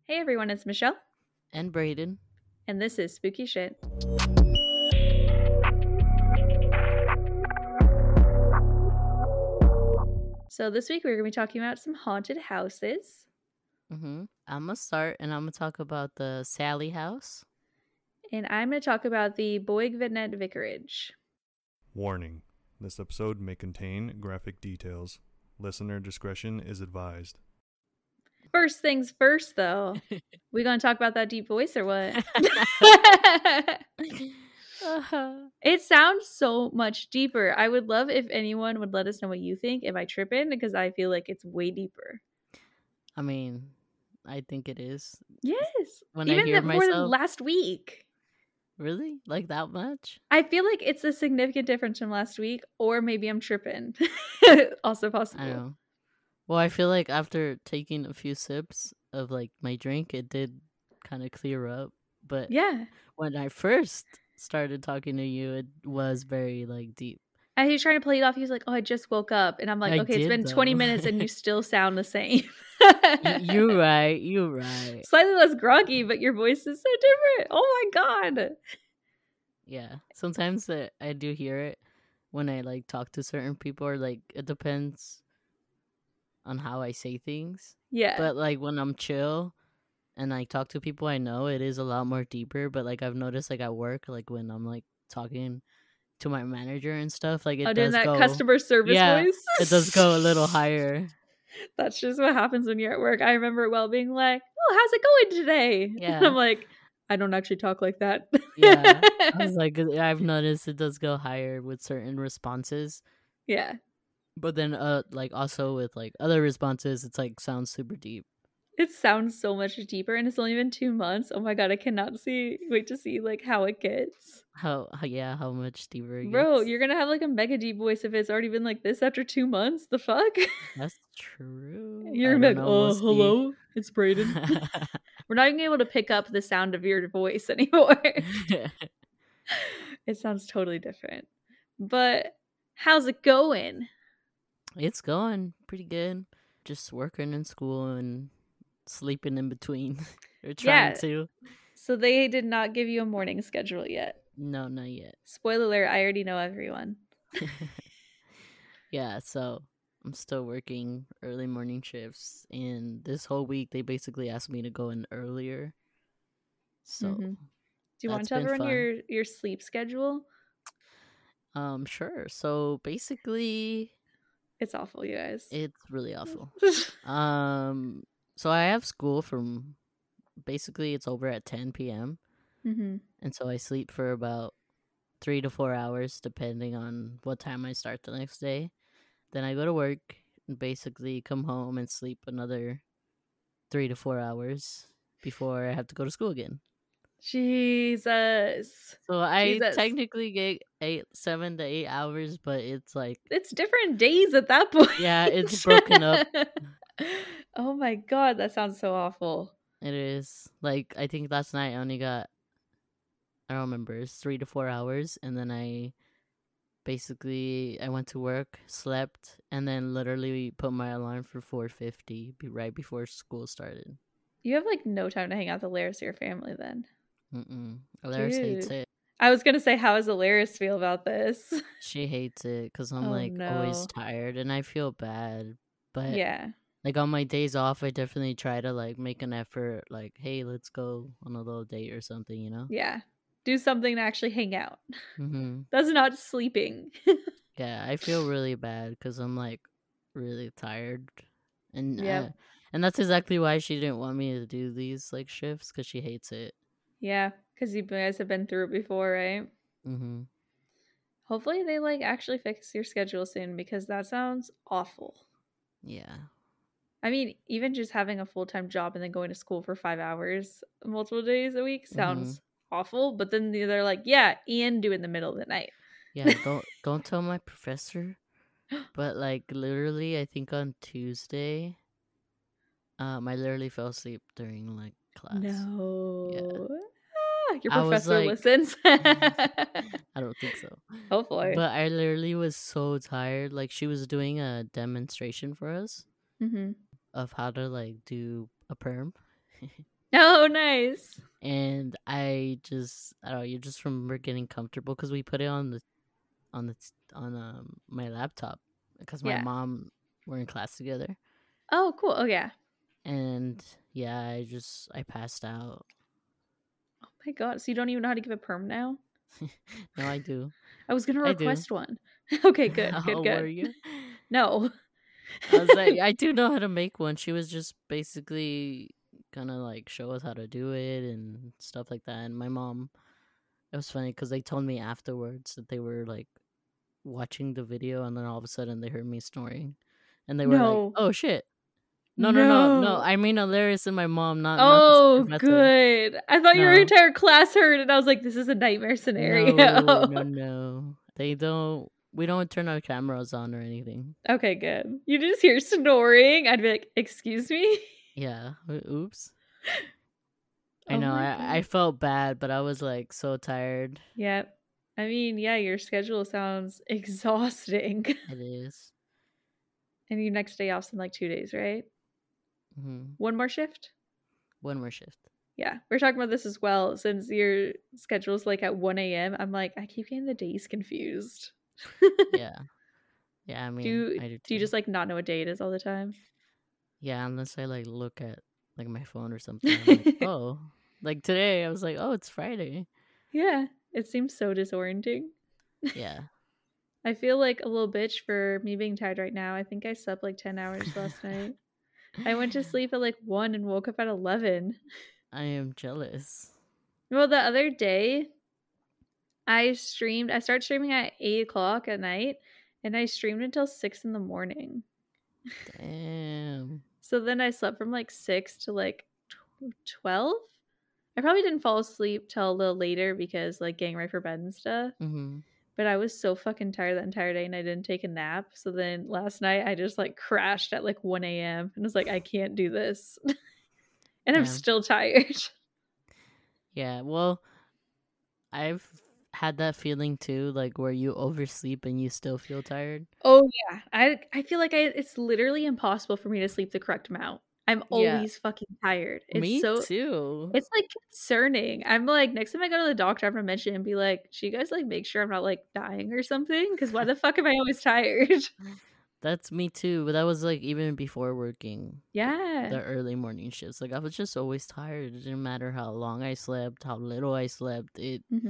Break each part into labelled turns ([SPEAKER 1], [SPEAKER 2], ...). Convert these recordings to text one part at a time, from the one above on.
[SPEAKER 1] Hey everyone, it's Michelle,
[SPEAKER 2] And Braden.
[SPEAKER 1] and this is Spooky Shit. So this week we're going to be talking about some haunted houses.
[SPEAKER 2] I'm gonna start and I'm gonna talk about the Sally house.
[SPEAKER 1] And I'm going to talk about the Boigvenet Vicarage.
[SPEAKER 3] Warning: this episode may contain graphic details. Listener discretion is advised.
[SPEAKER 1] First things first, though. We going to talk about that deep voice or what? It sounds so much deeper. I would love if anyone would let us know what you think if I trip in, because I feel like it's way deeper.
[SPEAKER 2] I mean, I think it is.
[SPEAKER 1] Yes.
[SPEAKER 2] When I
[SPEAKER 1] Even
[SPEAKER 2] hear
[SPEAKER 1] more than
[SPEAKER 2] myself,
[SPEAKER 1] last week.
[SPEAKER 2] really? Like that much?
[SPEAKER 1] I feel like it's a significant difference from last week, or maybe I'm tripping. Also possible.
[SPEAKER 2] I don't know. Well, I feel like after taking a few sips of like my drink, it did kind of clear up. But
[SPEAKER 1] Yeah.
[SPEAKER 2] when I first started talking to you, it was very like deep.
[SPEAKER 1] And he was trying to play it off. He was like, "Oh, I just woke up," and I'm like,
[SPEAKER 2] I
[SPEAKER 1] "Okay, it's
[SPEAKER 2] did,
[SPEAKER 1] been 20
[SPEAKER 2] though.
[SPEAKER 1] minutes, and you still sound the same."
[SPEAKER 2] You're right. You're right.
[SPEAKER 1] Slightly less groggy, but your voice is so different. Oh my god.
[SPEAKER 2] Yeah. Sometimes I do hear it when I like talk to certain people, or like it depends on how I say things.
[SPEAKER 1] Yeah.
[SPEAKER 2] But like when I'm chill and I talk to people I know, it is a lot more deeper. But like I've noticed like at work, like when I'm like talking to my manager and stuff, like it
[SPEAKER 1] doing
[SPEAKER 2] does
[SPEAKER 1] that
[SPEAKER 2] go
[SPEAKER 1] customer service
[SPEAKER 2] yeah,
[SPEAKER 1] voice.
[SPEAKER 2] it does go a little higher.
[SPEAKER 1] That's just what happens when you're at work. I remember it well being like, "Oh, how's it going today?" And
[SPEAKER 2] Yeah.
[SPEAKER 1] I'm like, I don't actually talk like that.
[SPEAKER 2] Yeah. I was like, I've noticed it does go higher with certain responses.
[SPEAKER 1] Yeah.
[SPEAKER 2] But then like also with like other responses, it's like sounds super deep.
[SPEAKER 1] It sounds so much deeper, and it's only been 2 months. Oh my god, I cannot wait to see like how it gets.
[SPEAKER 2] How much deeper it
[SPEAKER 1] Bro,
[SPEAKER 2] gets.
[SPEAKER 1] you're gonna have like a mega deep voice if it's already been like this after 2 months. The fuck?
[SPEAKER 2] That's true.
[SPEAKER 1] You're
[SPEAKER 2] I
[SPEAKER 1] gonna be
[SPEAKER 2] don't
[SPEAKER 1] like,
[SPEAKER 2] know.
[SPEAKER 1] "Oh,
[SPEAKER 2] We'll see.
[SPEAKER 1] hello, it's Braden." We're not even able to pick up the sound of your voice anymore. It sounds totally different. But how's it going?
[SPEAKER 2] It's going pretty good. Just working in school and sleeping in between. Or trying to.
[SPEAKER 1] So they did not give you a morning schedule yet.
[SPEAKER 2] No, not yet.
[SPEAKER 1] Spoiler alert, I already know everyone.
[SPEAKER 2] Yeah, so I'm still working early morning shifts, and this whole week they basically asked me to go in earlier. So
[SPEAKER 1] Do you want to tell everyone your sleep schedule?
[SPEAKER 2] Sure. So basically,
[SPEAKER 1] it's awful, you guys.
[SPEAKER 2] It's really awful. So I have school from basically it's over at 10 p.m. And so I sleep for about 3 to 4 hours depending on what time I start the next day. Then I go to work and basically come home and sleep another 3 to 4 hours before I have to go to school again.
[SPEAKER 1] Jesus.
[SPEAKER 2] So I technically get 7 to 8 hours, but it's like
[SPEAKER 1] it's different days at that point.
[SPEAKER 2] Yeah, it's broken up.
[SPEAKER 1] Oh my god, that sounds so awful.
[SPEAKER 2] It is. Like I think last night I only got, I don't remember, it's 3 to 4 hours, and then I went to work, slept, and then literally put my alarm for 4:50 right before school started.
[SPEAKER 1] You have like no time to hang out with Alaris or your family then.
[SPEAKER 2] Alaris hates it.
[SPEAKER 1] I was gonna say, how does Alaris feel about this?
[SPEAKER 2] She hates it because I'm always tired, and I feel bad. But
[SPEAKER 1] yeah,
[SPEAKER 2] like on my days off, I definitely try to like make an effort. Like, hey, let's go on a little date or something, you know?
[SPEAKER 1] Yeah, do something to actually hang out. That's not sleeping.
[SPEAKER 2] Yeah, I feel really bad because I'm like really tired, and
[SPEAKER 1] and
[SPEAKER 2] that's exactly why she didn't want me to do these like shifts, because she hates it.
[SPEAKER 1] Yeah, because you guys have been through it before, right? Hopefully they like actually fix your schedule soon, because that sounds awful.
[SPEAKER 2] Yeah.
[SPEAKER 1] I mean, even just having a full-time job and then going to school for 5 hours multiple days a week sounds awful. But then they're like, yeah, Ian, do it in the middle of the night.
[SPEAKER 2] Yeah, don't tell my professor. But like literally, I think on Tuesday, I literally fell asleep during like class.
[SPEAKER 1] No.
[SPEAKER 2] Yeah.
[SPEAKER 1] Your professor listens.
[SPEAKER 2] I don't think so.
[SPEAKER 1] Hopefully.
[SPEAKER 2] But I literally was so tired. Like she was doing a demonstration for us of how to like do a perm.
[SPEAKER 1] Oh, nice.
[SPEAKER 2] And I don't know, you just remember getting comfortable because we put it on my laptop because my mom were in class together.
[SPEAKER 1] Oh, cool. Oh, yeah.
[SPEAKER 2] And yeah, I passed out.
[SPEAKER 1] Oh my god! So you don't even know how to give a perm now?
[SPEAKER 2] No, I do.
[SPEAKER 1] I was gonna request one. Okay, good.
[SPEAKER 2] Were you?
[SPEAKER 1] No.
[SPEAKER 2] I was like, I do know how to make one. She was just basically gonna like show us how to do it and stuff like that. And my mom, it was funny because they told me afterwards that they were like watching the video, and then all of a sudden they heard me snoring, and they were like, "Oh shit." No. I mean, Alaris and my mom, not
[SPEAKER 1] Oh, good. I thought your entire class heard, and I was like, "This is a nightmare scenario."
[SPEAKER 2] No. They don't. We don't turn our cameras on or anything.
[SPEAKER 1] Okay, good. You just hear snoring. I'd be like, "Excuse me."
[SPEAKER 2] Yeah. Oops. I know. I felt bad, but I was like so tired.
[SPEAKER 1] Yep. I mean, yeah, your schedule sounds exhausting.
[SPEAKER 2] It is.
[SPEAKER 1] And your next day off's in like 2 days, right?
[SPEAKER 2] Mm-hmm.
[SPEAKER 1] One more shift?
[SPEAKER 2] One more shift.
[SPEAKER 1] Yeah. We're talking about this as well. Since your schedule's like at 1 a.m., I'm like, I keep getting the days confused.
[SPEAKER 2] Yeah. Yeah, I mean, I do too.
[SPEAKER 1] Do you just like not know what day it is all the time?
[SPEAKER 2] Yeah, unless I like look at like my phone or something. I'm like, oh. Like today, I was like, oh, it's Friday.
[SPEAKER 1] Yeah. It seems so disorienting.
[SPEAKER 2] Yeah.
[SPEAKER 1] I feel like a little bitch for me being tired right now. I think I slept like 10 hours last night. I went to sleep at like 1 and woke up at 11.
[SPEAKER 2] I am jealous.
[SPEAKER 1] Well, the other day, I started streaming at 8 o'clock at night, and I streamed until 6 in the morning.
[SPEAKER 2] Damn.
[SPEAKER 1] So then I slept from like 6 to like 12. I probably didn't fall asleep till a little later because like getting ready for bed and stuff.
[SPEAKER 2] Mm-hmm.
[SPEAKER 1] But I was so fucking tired that entire day and I didn't take a nap. So then last night I just like crashed at like 1 a.m. and was like, I can't do this. And I'm still tired.
[SPEAKER 2] Yeah, well, I've had that feeling too, like where you oversleep and you still feel tired.
[SPEAKER 1] Oh yeah, I feel like it's literally impossible for me to sleep the correct amount. I'm always fucking tired. It's
[SPEAKER 2] me too.
[SPEAKER 1] It's like concerning. I'm like, next time I go to the doctor, I'm gonna mention it and be like, should you guys like make sure I'm not like dying or something? Because why the fuck am I always tired?
[SPEAKER 2] That's me too, but that was like even before working.
[SPEAKER 1] Yeah.
[SPEAKER 2] The early morning shifts. Like I was just always tired. It didn't matter how long I slept, how little I slept.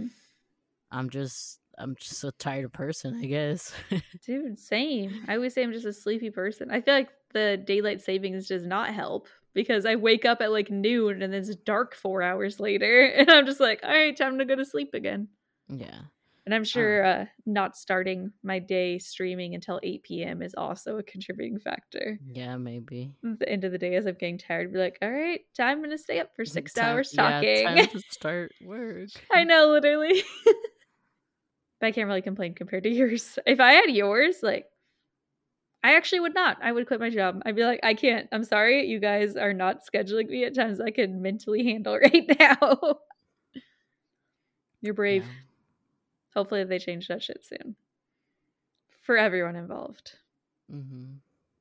[SPEAKER 2] I'm just a tired person, I guess.
[SPEAKER 1] Dude, same. I always say I'm just a sleepy person. I feel like the daylight savings does not help because I wake up at like noon and then it's dark 4 hours later and I'm just like, all right, time to go to sleep again.
[SPEAKER 2] Yeah.
[SPEAKER 1] And I'm sure not starting my day streaming until 8 p.m. is also a contributing factor.
[SPEAKER 2] Yeah, maybe.
[SPEAKER 1] At the end of the day, as I'm getting tired, be like, all right, I'm going to stay up for 6 hours talking.
[SPEAKER 2] Yeah, time to start work.
[SPEAKER 1] I know, literally. But I can't really complain compared to yours. If I had yours, like, I actually would not. I would quit my job. I'd be like, I can't. I'm sorry. You guys are not scheduling me at times I can mentally handle right now. You're brave. Yeah. Hopefully they change that shit soon. For everyone involved.
[SPEAKER 2] Mm-hmm.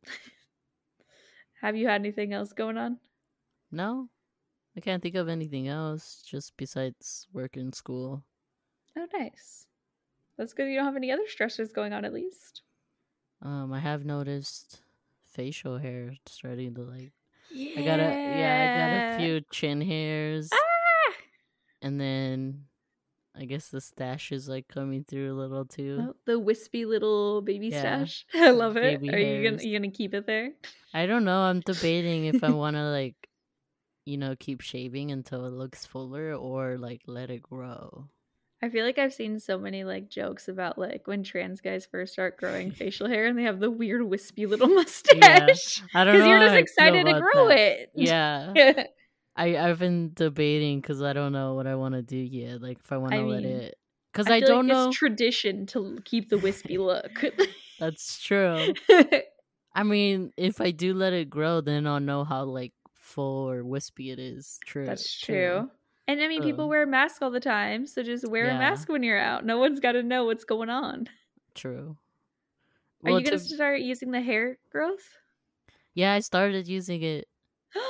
[SPEAKER 1] Have you had anything else going on?
[SPEAKER 2] No. I can't think of anything else just besides work and school.
[SPEAKER 1] Oh, nice. That's good. You don't have any other stressors going on, at least.
[SPEAKER 2] I have noticed facial hair starting to like. Yeah. I got a few chin hairs.
[SPEAKER 1] Ah!
[SPEAKER 2] And then I guess the stash is like coming through a little too.
[SPEAKER 1] Oh, the wispy little baby stash. I love it.
[SPEAKER 2] Baby
[SPEAKER 1] Are you gonna keep it there?
[SPEAKER 2] I don't know. I'm debating if I want to like, keep shaving until it looks fuller or like let it grow.
[SPEAKER 1] I feel like I've seen so many like jokes about like when trans guys first start growing facial hair and they have the weird wispy little mustache.
[SPEAKER 2] Yeah. I don't know.
[SPEAKER 1] Because you're just excited to grow it.
[SPEAKER 2] Yeah. I've been debating because I don't know what I want to do yet. Like if I want to let it, because I don't know.
[SPEAKER 1] It's tradition to keep the wispy look.
[SPEAKER 2] That's true. I mean, if I do let it grow, then I'll know how like full or wispy it is. True.
[SPEAKER 1] That's true. And I mean, people wear a mask all the time, so just wear a mask when you're out. No one's got to know what's going on.
[SPEAKER 2] True.
[SPEAKER 1] Are you going to start using the hair growth?
[SPEAKER 2] Yeah, I started using it.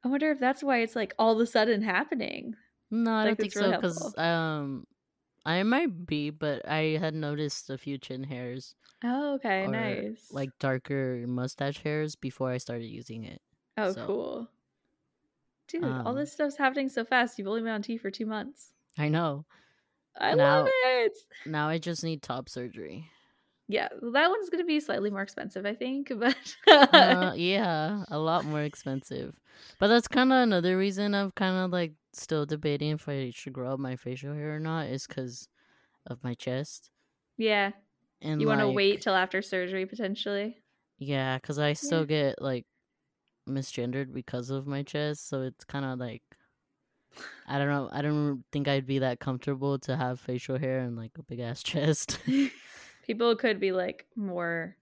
[SPEAKER 1] I wonder if that's why it's like all of a sudden happening.
[SPEAKER 2] No, I don't think so, because I might be, but I had noticed a few chin hairs.
[SPEAKER 1] Oh, okay, nice.
[SPEAKER 2] Like darker mustache hairs before I started using it.
[SPEAKER 1] Oh, so. Cool. Dude, all this stuff's happening so fast. You've only been on T for 2 months.
[SPEAKER 2] I know.
[SPEAKER 1] I love it.
[SPEAKER 2] Now I just need top surgery.
[SPEAKER 1] Yeah, that one's going to be slightly more expensive, I think, but
[SPEAKER 2] yeah, a lot more expensive. But that's kind of another reason I'm kind of like still debating if I should grow up my facial hair or not, is because of my chest.
[SPEAKER 1] Yeah. And you want to wait till after surgery potentially?
[SPEAKER 2] Yeah, because I still get like misgendered because of my chest, so it's kind of like, I don't know. I don't think I'd be that comfortable to have facial hair and like a big ass chest.
[SPEAKER 1] People could be like more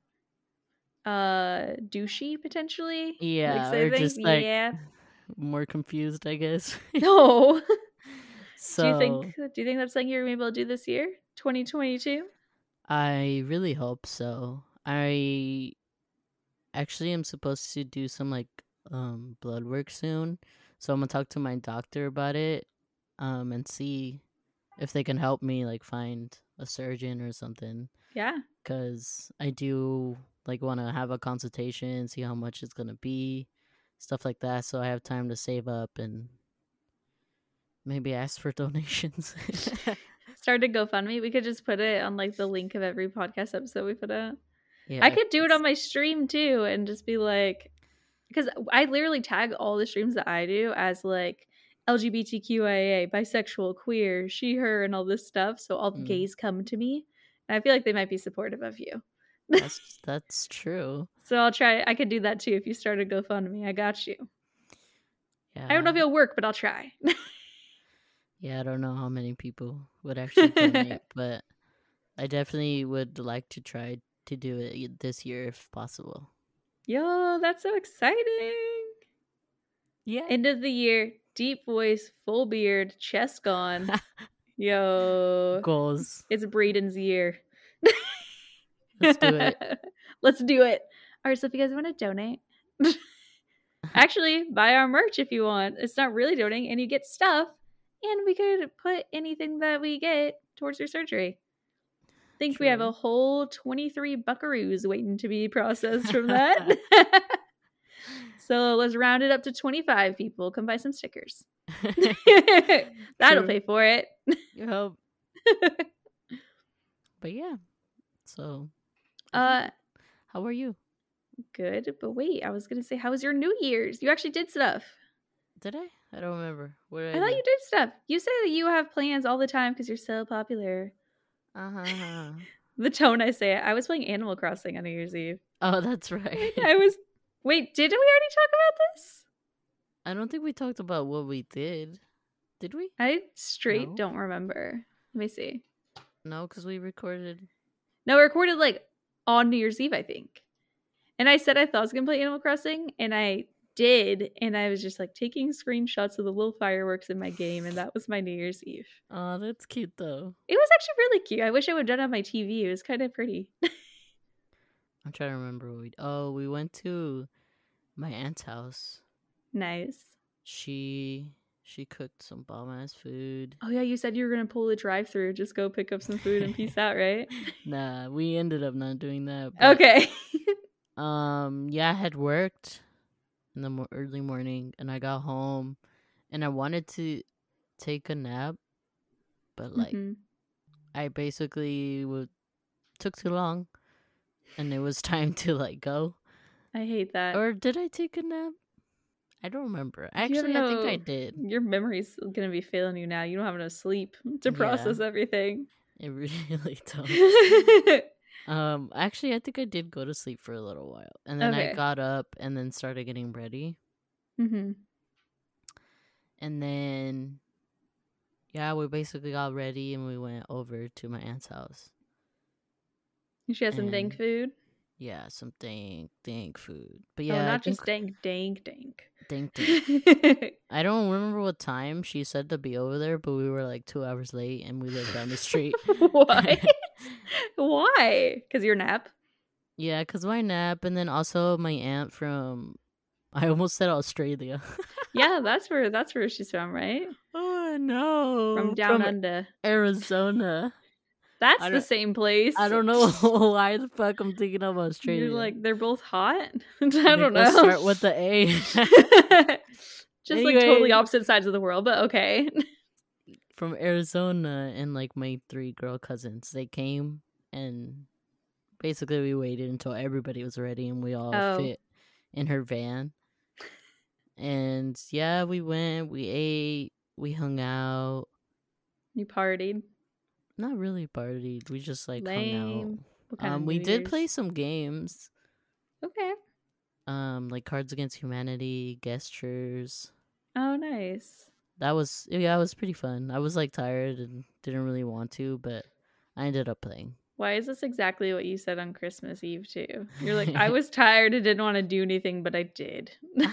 [SPEAKER 1] douchey potentially.
[SPEAKER 2] Yeah, like, or just like more confused, I guess.
[SPEAKER 1] No. So do you think that's something you're able to do this year, 2022?
[SPEAKER 2] I really hope so. I actually am supposed to do some like blood work soon, so I'm gonna talk to my doctor about it and see if they can help me like find a surgeon or something.
[SPEAKER 1] Yeah,
[SPEAKER 2] because I do like want to have a consultation, see how much it's gonna be, stuff like that, so I have time to save up and maybe ask for donations.
[SPEAKER 1] Start a GoFundMe. We could just put it on like the link of every podcast episode we put out. Yeah, I could do it on my stream too and just be like, because I literally tag all the streams that I do as like LGBTQIA, bisexual, queer, she, her, and all this stuff. So all the gays come to me. And I feel like they might be supportive of you.
[SPEAKER 2] That's true.
[SPEAKER 1] So I'll try. I could do that too if you start a GoFundMe. I got you. Yeah. I don't know if it'll work, but I'll try.
[SPEAKER 2] Yeah, I don't know how many people would actually donate, but I definitely would like to try to do it this year if possible.
[SPEAKER 1] Yo, that's so exciting. Yeah. End of the year, deep voice, full beard, chest gone. Yo.
[SPEAKER 2] Goals.
[SPEAKER 1] It's Braden's year.
[SPEAKER 2] Let's do it.
[SPEAKER 1] Let's do it. All right, so if you guys want to donate, actually buy our merch if you want. It's not really donating, and you get stuff, and we could put anything that we get towards your surgery. I think we have a whole 23 buckaroos waiting to be processed from that. So let's round it up to 25 people. Come buy some stickers. That'll pay for it.
[SPEAKER 2] You hope. But yeah. So
[SPEAKER 1] how
[SPEAKER 2] are you?
[SPEAKER 1] Good, but wait, I was gonna say, how was your New Year's? You actually did stuff.
[SPEAKER 2] Did I? I don't remember. What did
[SPEAKER 1] I thought you did stuff. You say that you have plans all the time because you're so popular. The tone I say it. I was playing Animal Crossing on New Year's Eve.
[SPEAKER 2] Oh, that's right.
[SPEAKER 1] Wait, didn't we already talk about this?
[SPEAKER 2] I don't think we talked about what we did. Did we?
[SPEAKER 1] I don't remember. Let me see.
[SPEAKER 2] No, because we recorded.
[SPEAKER 1] No, we recorded like on New Year's Eve, I think. And I said I thought I was going to play Animal Crossing, and I did. And I was just like taking screenshots of the little fireworks in my game, and that was my New Year's Eve.
[SPEAKER 2] Oh, that's cute, though.
[SPEAKER 1] It was actually really cute. I wish I would have done it on my TV. It was kind of pretty.
[SPEAKER 2] I'm trying to remember what we went to my aunt's house.
[SPEAKER 1] Nice.
[SPEAKER 2] She cooked some bomb-ass food.
[SPEAKER 1] Oh, yeah, you said you were going to pull the drive-thru, just go pick up some food and peace out, right?
[SPEAKER 2] Nah, we ended up not doing that.
[SPEAKER 1] But, okay.
[SPEAKER 2] Yeah, I had worked in the early morning, and I got home, and I wanted to take a nap, but, like, I basically took too long, and it was time to, like, go.
[SPEAKER 1] I hate that.
[SPEAKER 2] Or did I take a nap? I don't remember. Actually, I think I did.
[SPEAKER 1] Your memory's going to be failing you now. You don't have enough sleep to process everything.
[SPEAKER 2] It really don't. Actually, I think I did go to sleep for a little while. And then I got up and then started getting ready.
[SPEAKER 1] Mm-hmm.
[SPEAKER 2] And then, yeah, we basically got ready and we went over to my aunt's house.
[SPEAKER 1] She had some dank food?
[SPEAKER 2] Yeah, some dank food. But yeah,
[SPEAKER 1] not just dank.
[SPEAKER 2] Dank. I don't remember what time she said to be over there, but we were like 2 hours late and we lived down the street.
[SPEAKER 1] What? Why? Because your nap?
[SPEAKER 2] Yeah, because my nap, and then also my aunt from I almost said Australia.
[SPEAKER 1] Yeah, that's where she's from, right?
[SPEAKER 2] Oh no.
[SPEAKER 1] From down under.
[SPEAKER 2] Arizona.
[SPEAKER 1] That's the same place.
[SPEAKER 2] I don't know why the fuck I'm thinking of Australia.
[SPEAKER 1] You're like, they're both hot? I don't know.
[SPEAKER 2] Start with the A.
[SPEAKER 1] Just anyway, like totally opposite sides of the world, but okay.
[SPEAKER 2] From Arizona, and like my 3 girl cousins, they came, and basically we waited until everybody was ready and we all fit in her van. And yeah, we went, we ate, we hung out.
[SPEAKER 1] You partied?
[SPEAKER 2] Not really partied. We just like
[SPEAKER 1] Lame.
[SPEAKER 2] hung
[SPEAKER 1] What kind of
[SPEAKER 2] we did play some games.
[SPEAKER 1] Okay.
[SPEAKER 2] Like Cards Against Humanity, Gestures.
[SPEAKER 1] Oh, nice.
[SPEAKER 2] It was pretty fun. I was like tired and didn't really want to, but I ended up playing.
[SPEAKER 1] Why is this exactly what you said on Christmas Eve too? You're like, I was tired and didn't want to do anything, but I did.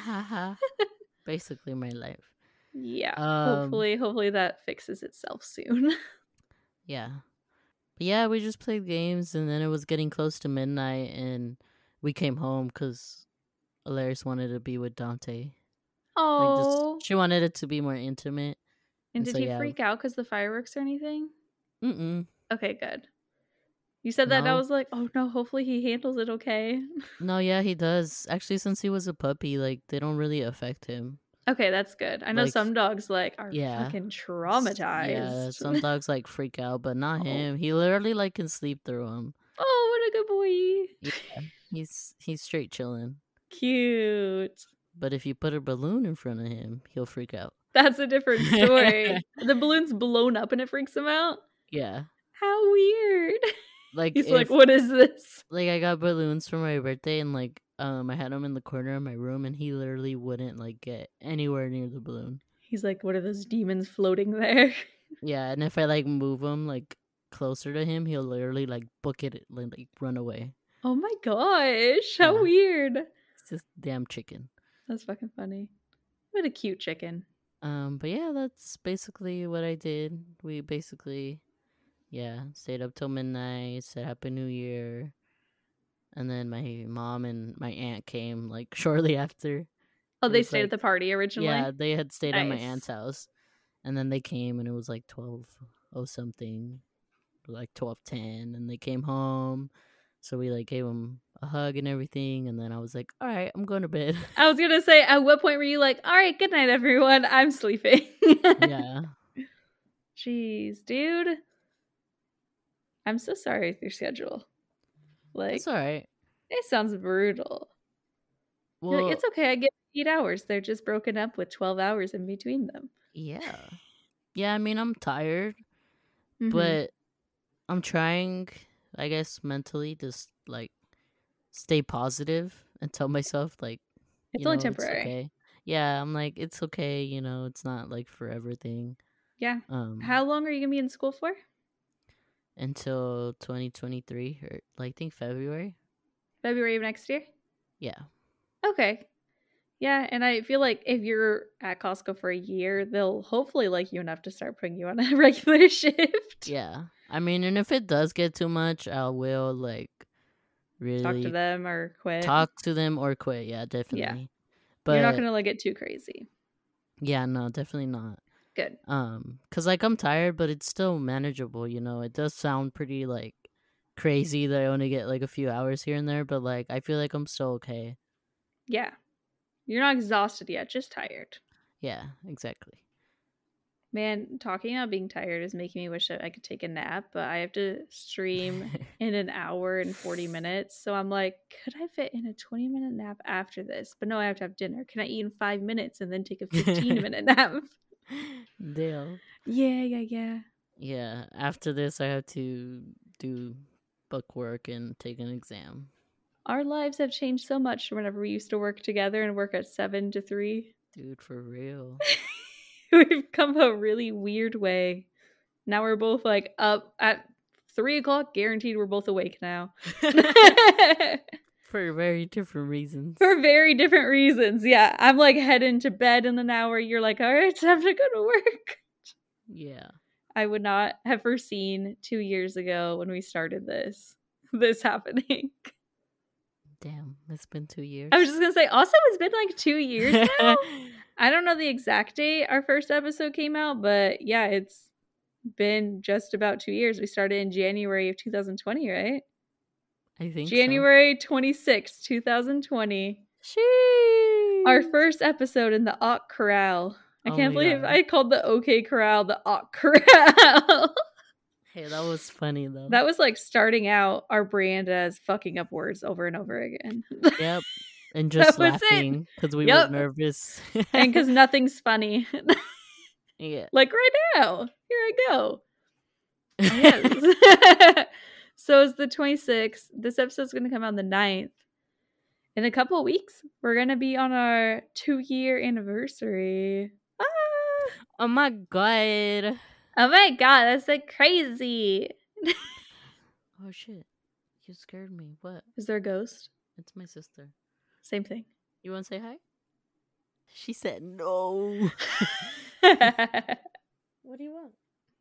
[SPEAKER 2] Basically my life.
[SPEAKER 1] Yeah. Hopefully that fixes itself soon.
[SPEAKER 2] Yeah. But yeah, we just played games, and then it was getting close to midnight, and we came home because Alaris wanted to be with Dante.
[SPEAKER 1] Oh.
[SPEAKER 2] She wanted it to be more intimate.
[SPEAKER 1] And did he freak out because the fireworks or anything?
[SPEAKER 2] Mm-mm.
[SPEAKER 1] Okay, good. You said that, and I was like, oh no, hopefully he handles it okay.
[SPEAKER 2] No, yeah, he does. Actually, since he was a puppy, like, they don't really affect him.
[SPEAKER 1] Okay, that's good. I know some dogs, like, are fucking traumatized.
[SPEAKER 2] Yeah, some dogs, like, freak out, but not him. He literally, like, can sleep through them.
[SPEAKER 1] Oh, what a good boy.
[SPEAKER 2] Yeah, he's straight chilling.
[SPEAKER 1] Cute.
[SPEAKER 2] But if you put a balloon in front of him, he'll freak out.
[SPEAKER 1] That's a different story. The balloon's blown up and it freaks him out?
[SPEAKER 2] Yeah.
[SPEAKER 1] How weird.
[SPEAKER 2] Like,
[SPEAKER 1] he's like, what is this?
[SPEAKER 2] Like, I got balloons for my birthday, and like I had them in the corner of my room, and he literally wouldn't like get anywhere near the balloon.
[SPEAKER 1] He's like, what are those demons floating there?
[SPEAKER 2] Yeah, and if I like move him like closer to him, he'll literally like book it, like run away.
[SPEAKER 1] Oh my gosh, how weird.
[SPEAKER 2] It's just damn chicken.
[SPEAKER 1] That's fucking funny. What a cute chicken.
[SPEAKER 2] But yeah, that's basically what I did. We basically stayed up till midnight, said Happy New Year. And then my mom and my aunt came like shortly after.
[SPEAKER 1] Oh, they stayed at the party originally?
[SPEAKER 2] Yeah, they had stayed at my aunt's house. And then they came, and it was like 12:00 something, like 12:10, and they came home. So we like gave them a hug and everything, and then I was like, all right, I'm going to bed.
[SPEAKER 1] I was going to say, at what point were you like, all right, good night, everyone, I'm sleeping?
[SPEAKER 2] Yeah.
[SPEAKER 1] Jeez, dude. I'm so sorry with your schedule. Like,
[SPEAKER 2] it's all right.
[SPEAKER 1] It sounds brutal. Well, like, it's okay. I get 8 hours. They're just broken up with 12 hours in between them.
[SPEAKER 2] Yeah. Yeah, I mean, I'm tired, but I'm trying, I guess, mentally to like stay positive and tell myself like
[SPEAKER 1] it's only temporary.
[SPEAKER 2] It's okay. Yeah, I'm like, it's okay. It's not like forever thing.
[SPEAKER 1] Yeah. How long are you gonna be in school for?
[SPEAKER 2] Until 2023, or like, I think February
[SPEAKER 1] of next year.
[SPEAKER 2] Yeah.
[SPEAKER 1] Okay. Yeah, and I feel like if you're at Costco for a year, they'll hopefully like you enough to start putting you on a regular shift.
[SPEAKER 2] Yeah. I mean, and if it does get too much, I will like really
[SPEAKER 1] talk to them or quit.
[SPEAKER 2] Yeah, definitely. Yeah.
[SPEAKER 1] But you're not gonna like get too crazy.
[SPEAKER 2] Yeah, no, definitely not.
[SPEAKER 1] Good.
[SPEAKER 2] Cause like I'm tired, but it's still manageable. It does sound pretty like crazy that I only get like a few hours here and there, but like I feel like I'm still okay.
[SPEAKER 1] Yeah. You're not exhausted yet, just tired.
[SPEAKER 2] Yeah, exactly.
[SPEAKER 1] Man, talking about being tired is making me wish that I could take a nap, but I have to stream in an hour and 40 minutes. So I'm like, could I fit in a 20-minute nap after this? But no, I have to have dinner. Can I eat in 5 minutes and then take a 15-minute nap?
[SPEAKER 2] Deal.
[SPEAKER 1] Yeah.
[SPEAKER 2] Yeah, after this I have to do book work and take an exam.
[SPEAKER 1] Our lives have changed so much from whenever we used to work together and work at 7 to 3.
[SPEAKER 2] Dude, for real.
[SPEAKER 1] We've come a really weird way. Now we're both like up at 3 o'clock, guaranteed we're both awake now.
[SPEAKER 2] For very different reasons.
[SPEAKER 1] Yeah. I'm like heading to bed in an hour. You're like, all right, time to go to work.
[SPEAKER 2] Yeah.
[SPEAKER 1] I would not have foreseen 2 years ago when we started this happening.
[SPEAKER 2] Damn, it's been 2 years.
[SPEAKER 1] I was just gonna say, also, it's been like 2 years now. I don't know the exact date our first episode came out, but yeah, it's been just about 2 years. We started in January of 2020, right?
[SPEAKER 2] I think
[SPEAKER 1] January 26th, 2020.
[SPEAKER 2] Sheesh.
[SPEAKER 1] Our first episode in the Ock Corral. I can't believe I called the OK Corral the Ock Corral.
[SPEAKER 2] Hey, that was funny though.
[SPEAKER 1] That was like starting out our brand as fucking up words over and over again.
[SPEAKER 2] Yep. And just laughing because we were nervous.
[SPEAKER 1] And because nothing's funny.
[SPEAKER 2] Yeah.
[SPEAKER 1] Like right now. Here I go. Yes. So it's the 26th. This episode's going to come out on the 9th. In a couple of weeks, we're going to be on our 2-year anniversary. Ah!
[SPEAKER 2] Oh my God.
[SPEAKER 1] Oh my God, that's like crazy.
[SPEAKER 2] Oh shit. You scared me. What?
[SPEAKER 1] Is there a ghost?
[SPEAKER 2] It's my sister.
[SPEAKER 1] Same thing.
[SPEAKER 2] You want to say hi? She said no.
[SPEAKER 1] What do you want?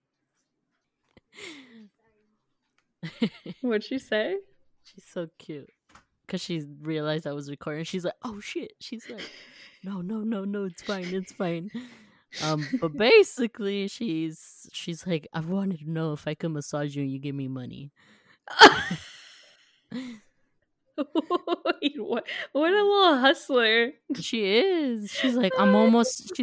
[SPEAKER 1] What'd she say?
[SPEAKER 2] She's so cute. Because she realized I was recording. She's like, oh shit. She's like, no, it's fine. But basically she's like, I wanted to know if I could massage you and you give me money.
[SPEAKER 1] Wait, what a little hustler.
[SPEAKER 2] She is. She's like, I'm almost at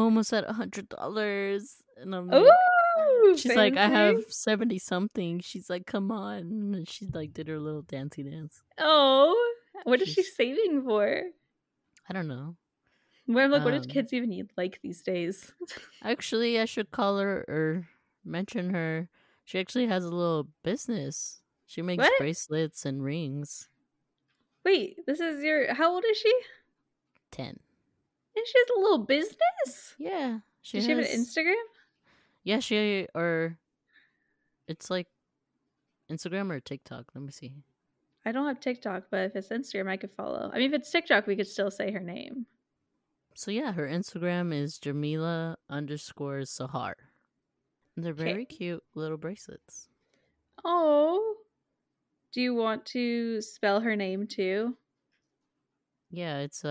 [SPEAKER 2] $100. And I'm like, she's
[SPEAKER 1] fancy.
[SPEAKER 2] like, I have 70 something. She's like, come on. And she like did her little dancey dance.
[SPEAKER 1] Oh, what is she saving for?
[SPEAKER 2] I don't know.
[SPEAKER 1] Well, I'm like, what do kids even need like these days?
[SPEAKER 2] Actually, I should call her or mention her. She actually has a little business. She makes bracelets and rings.
[SPEAKER 1] Wait, how old is she?
[SPEAKER 2] 10.
[SPEAKER 1] And she has a little business?
[SPEAKER 2] Yeah.
[SPEAKER 1] Does she have an Instagram?
[SPEAKER 2] Yeah, it's like Instagram or TikTok. Let me see.
[SPEAKER 1] I don't have TikTok, but if it's Instagram, I could follow. I mean, if it's TikTok, we could still say her name.
[SPEAKER 2] So yeah, her Instagram is Jamila_Sahar. And they're very cute little bracelets.
[SPEAKER 1] Oh. Do you want to spell her name too?
[SPEAKER 2] Yeah, it's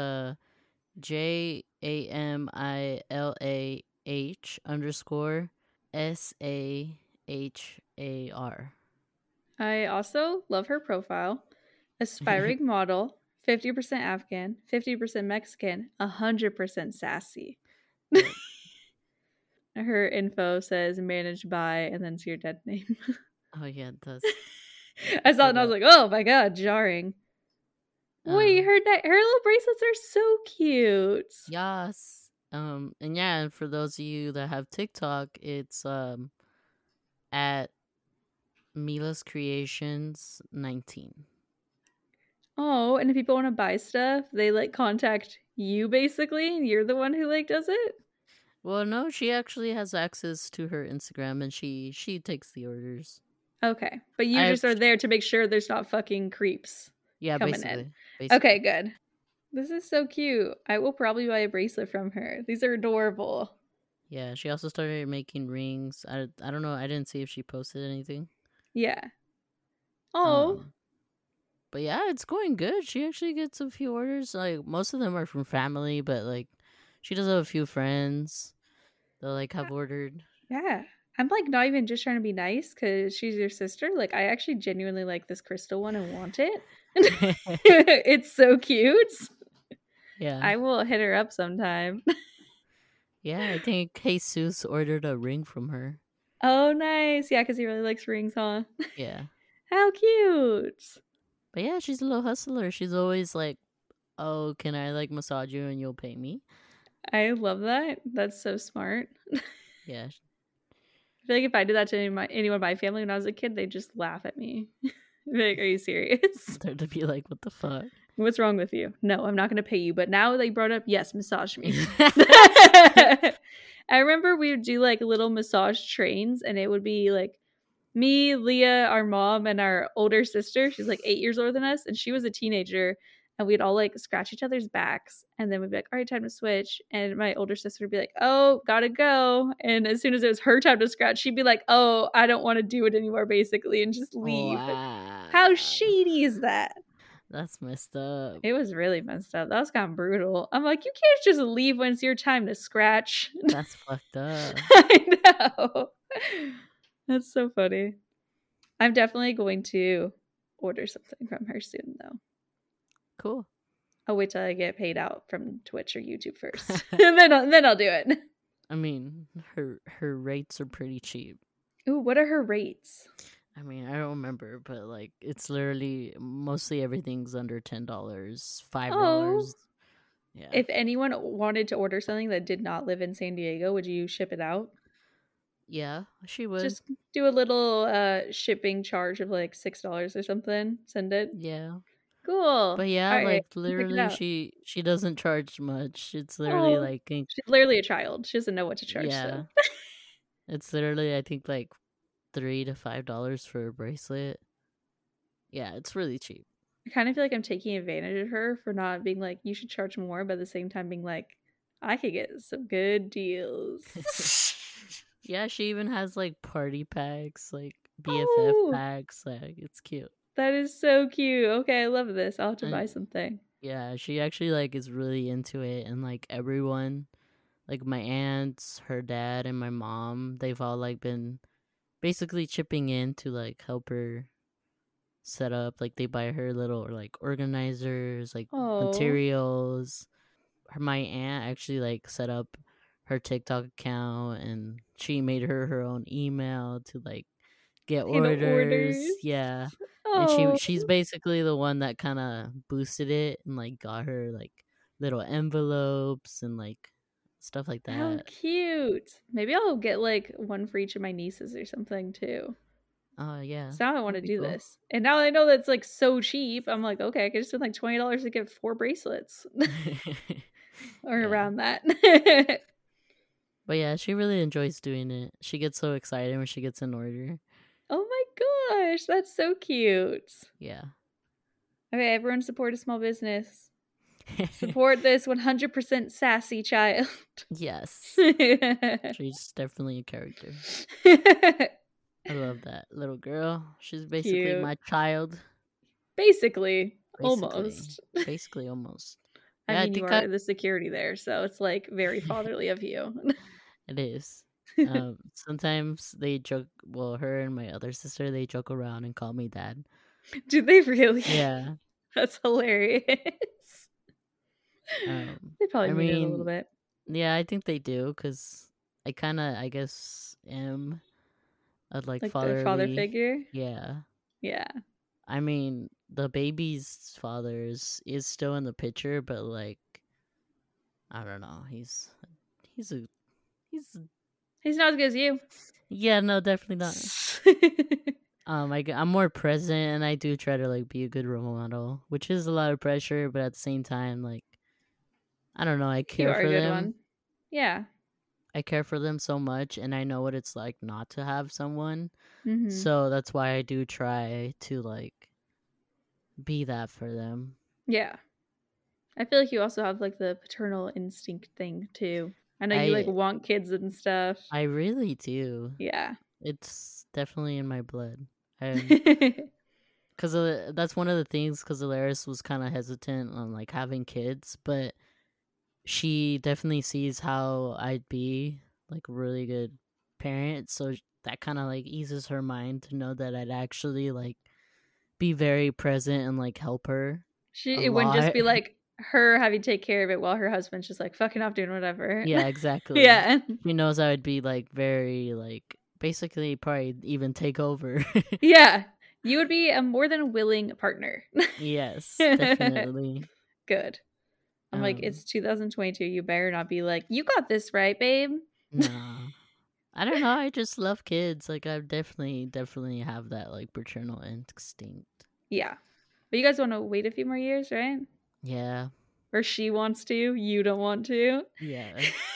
[SPEAKER 2] JAMILAH_SAHAR.
[SPEAKER 1] I also love her profile. Aspiring model, 50% Afghan, 50% Mexican, 100% sassy. Her info says managed by, and then it's your dead name.
[SPEAKER 2] Oh yeah, it does.
[SPEAKER 1] I saw it and I was like, oh my God, jarring. Wait, her little bracelets are so cute.
[SPEAKER 2] Yes. And yeah, and for those of you that have TikTok, it's at Mila's Creations 19.
[SPEAKER 1] Oh, and if people want to buy stuff, they like contact you basically, and you're the one who like does it?
[SPEAKER 2] Well, no, she actually has access to her Instagram and she takes the orders.
[SPEAKER 1] Okay, but you just are there to make sure there's not fucking creeps.
[SPEAKER 2] Yeah,
[SPEAKER 1] basically. Okay, good. This is so cute. I will probably buy a bracelet from her. These are adorable.
[SPEAKER 2] Yeah, she also started making rings. I don't know. I didn't see if she posted anything.
[SPEAKER 1] Yeah. Oh.
[SPEAKER 2] But yeah, it's going good. She actually gets a few orders. Like most of them are from family, but like she does have a few friends that like have ordered.
[SPEAKER 1] Yeah. I'm like not even just trying to be nice because she's your sister. Like I actually genuinely like this crystal one and want it. It's so cute.
[SPEAKER 2] Yeah.
[SPEAKER 1] I will hit her up sometime.
[SPEAKER 2] Yeah, I think Jesus ordered a ring from her.
[SPEAKER 1] Oh, nice. Yeah, because he really likes rings, huh?
[SPEAKER 2] Yeah.
[SPEAKER 1] How cute.
[SPEAKER 2] But yeah, she's a little hustler. She's always like, oh, can I like massage you and you'll pay me? I
[SPEAKER 1] love that. That's so smart.
[SPEAKER 2] Yeah.
[SPEAKER 1] I feel like if I did that to anyone in my family when I was a kid, they'd just laugh at me. Like, are you serious?
[SPEAKER 2] They're to be like, what the fuck?
[SPEAKER 1] What's wrong with you? No, I'm not going to pay you. But now they brought up, yes, massage me. I remember we would do like little massage trains, and it would be like me, Leah, our mom, and our older sister. She's like 8 years older than us, and she was a teenager. And we'd all like scratch each other's backs, and then we'd be like, all right, time to switch. And my older sister would be like, oh, gotta go. And as soon as it was her time to scratch, she'd be like, oh, I don't want to do it anymore, basically, and just leave. Wow. How shady is that?
[SPEAKER 2] That's messed up.
[SPEAKER 1] It was really messed up. That was kind of brutal. I'm like, you can't just leave when it's your time to scratch.
[SPEAKER 2] That's fucked up.
[SPEAKER 1] I know. That's so funny. I'm definitely going to order something from her soon, though.
[SPEAKER 2] Cool.
[SPEAKER 1] I'll wait till I get paid out from Twitch or YouTube first, and then I'll do it.
[SPEAKER 2] I mean, her rates are pretty cheap.
[SPEAKER 1] Ooh, what are her rates?
[SPEAKER 2] I mean, I don't remember, but like, it's literally mostly everything's under $10, $5.
[SPEAKER 1] Oh.
[SPEAKER 2] Yeah.
[SPEAKER 1] If anyone wanted to order something that did not live in San Diego, would you ship it out?
[SPEAKER 2] Yeah, she would.
[SPEAKER 1] Just do a little shipping charge of like $6 or something. Send it.
[SPEAKER 2] Yeah.
[SPEAKER 1] Cool.
[SPEAKER 2] But yeah,
[SPEAKER 1] All
[SPEAKER 2] like
[SPEAKER 1] right,
[SPEAKER 2] literally she doesn't charge much. It's literally like
[SPEAKER 1] she's literally a child. She doesn't know what to charge.
[SPEAKER 2] Yeah. It's literally I think like $3 to $5 for a bracelet. Yeah, it's really cheap.
[SPEAKER 1] I kind of feel like I'm taking advantage of her for not being like, you should charge more, but at the same time being like, I could get some good deals.
[SPEAKER 2] Yeah, she even has like party packs, like BFF packs. Like, it's cute.
[SPEAKER 1] That is so cute. Okay, I love this. I'll have to buy something.
[SPEAKER 2] Yeah, she actually like is really into it, and like everyone, like my aunts, her dad, and my mom, they've all like been basically chipping in to like help her set up. Like they buy her little like organizers, like materials. My aunt actually like set up her TikTok account, and she made her own email to like get orders. Yeah. And she's basically the one that kind of boosted it and like got her like little envelopes and like stuff like that.
[SPEAKER 1] How cute. Maybe I'll get like one for each of my nieces or something too.
[SPEAKER 2] Yeah.
[SPEAKER 1] So now I want to do this. And now I know that's like so cheap. I'm like, okay, I could just spend like $20 to get 4 bracelets. Or around that.
[SPEAKER 2] But yeah, she really enjoys doing it. She gets so excited when she gets an order.
[SPEAKER 1] Oh my gosh, that's so cute.
[SPEAKER 2] Yeah. Okay,
[SPEAKER 1] everyone support a small business. Support this 100% sassy child.
[SPEAKER 2] Yes. She's definitely a character. I love that little girl. She's basically my child.
[SPEAKER 1] Basically. Almost.
[SPEAKER 2] Basically, almost.
[SPEAKER 1] I mean, you are the security there, so it's like very fatherly of you.
[SPEAKER 2] It is. Sometimes they joke. Well, her and my other sister, they joke around and call me dad.
[SPEAKER 1] Do they really?
[SPEAKER 2] Yeah.
[SPEAKER 1] That's hilarious. They probably mean it a little bit.
[SPEAKER 2] Yeah, I think they do because I kind of, I guess, am a like
[SPEAKER 1] their father figure.
[SPEAKER 2] Yeah.
[SPEAKER 1] Yeah.
[SPEAKER 2] I mean, the baby's father is still in the picture, but like, I don't know. He's
[SPEAKER 1] not as good as you.
[SPEAKER 2] Yeah, no, definitely not. I'm more present, and I do try to like be a good role model, which is a lot of pressure, but at the same time, like, I don't know, I care for them. One.
[SPEAKER 1] Yeah.
[SPEAKER 2] I care for them so much, and I know what it's like not to have someone. Mm-hmm. So that's why I do try to like be that for them.
[SPEAKER 1] Yeah. I feel like you also have like the paternal instinct thing too. I know you like want kids and stuff.
[SPEAKER 2] I really do.
[SPEAKER 1] Yeah.
[SPEAKER 2] It's definitely in my blood. Because that's one of the things, because Alaris was kind of hesitant on like having kids, but she definitely sees how I'd be like a really good parent. So that kind of like eases her mind to know that I'd actually like be very present and like help her.
[SPEAKER 1] It wouldn't just be like her having to take care of it while her husband's just like fucking off doing whatever.
[SPEAKER 2] Yeah, exactly.
[SPEAKER 1] Yeah.
[SPEAKER 2] She knows I would be like very like basically probably even take over.
[SPEAKER 1] Yeah. You would be a more than willing partner.
[SPEAKER 2] Yes, definitely.
[SPEAKER 1] Good. I'm like, it's 2022. You better not be like, you got this right, babe.
[SPEAKER 2] No. I don't know. I just love kids. Like, I definitely have that like paternal instinct.
[SPEAKER 1] Yeah. But you guys want to wait a few more years, right?
[SPEAKER 2] Yeah.
[SPEAKER 1] Or she wants to. You don't want to.
[SPEAKER 2] Yeah.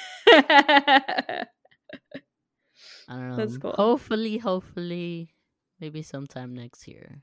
[SPEAKER 2] I don't know.
[SPEAKER 1] That's cool.
[SPEAKER 2] Hopefully, maybe sometime next year.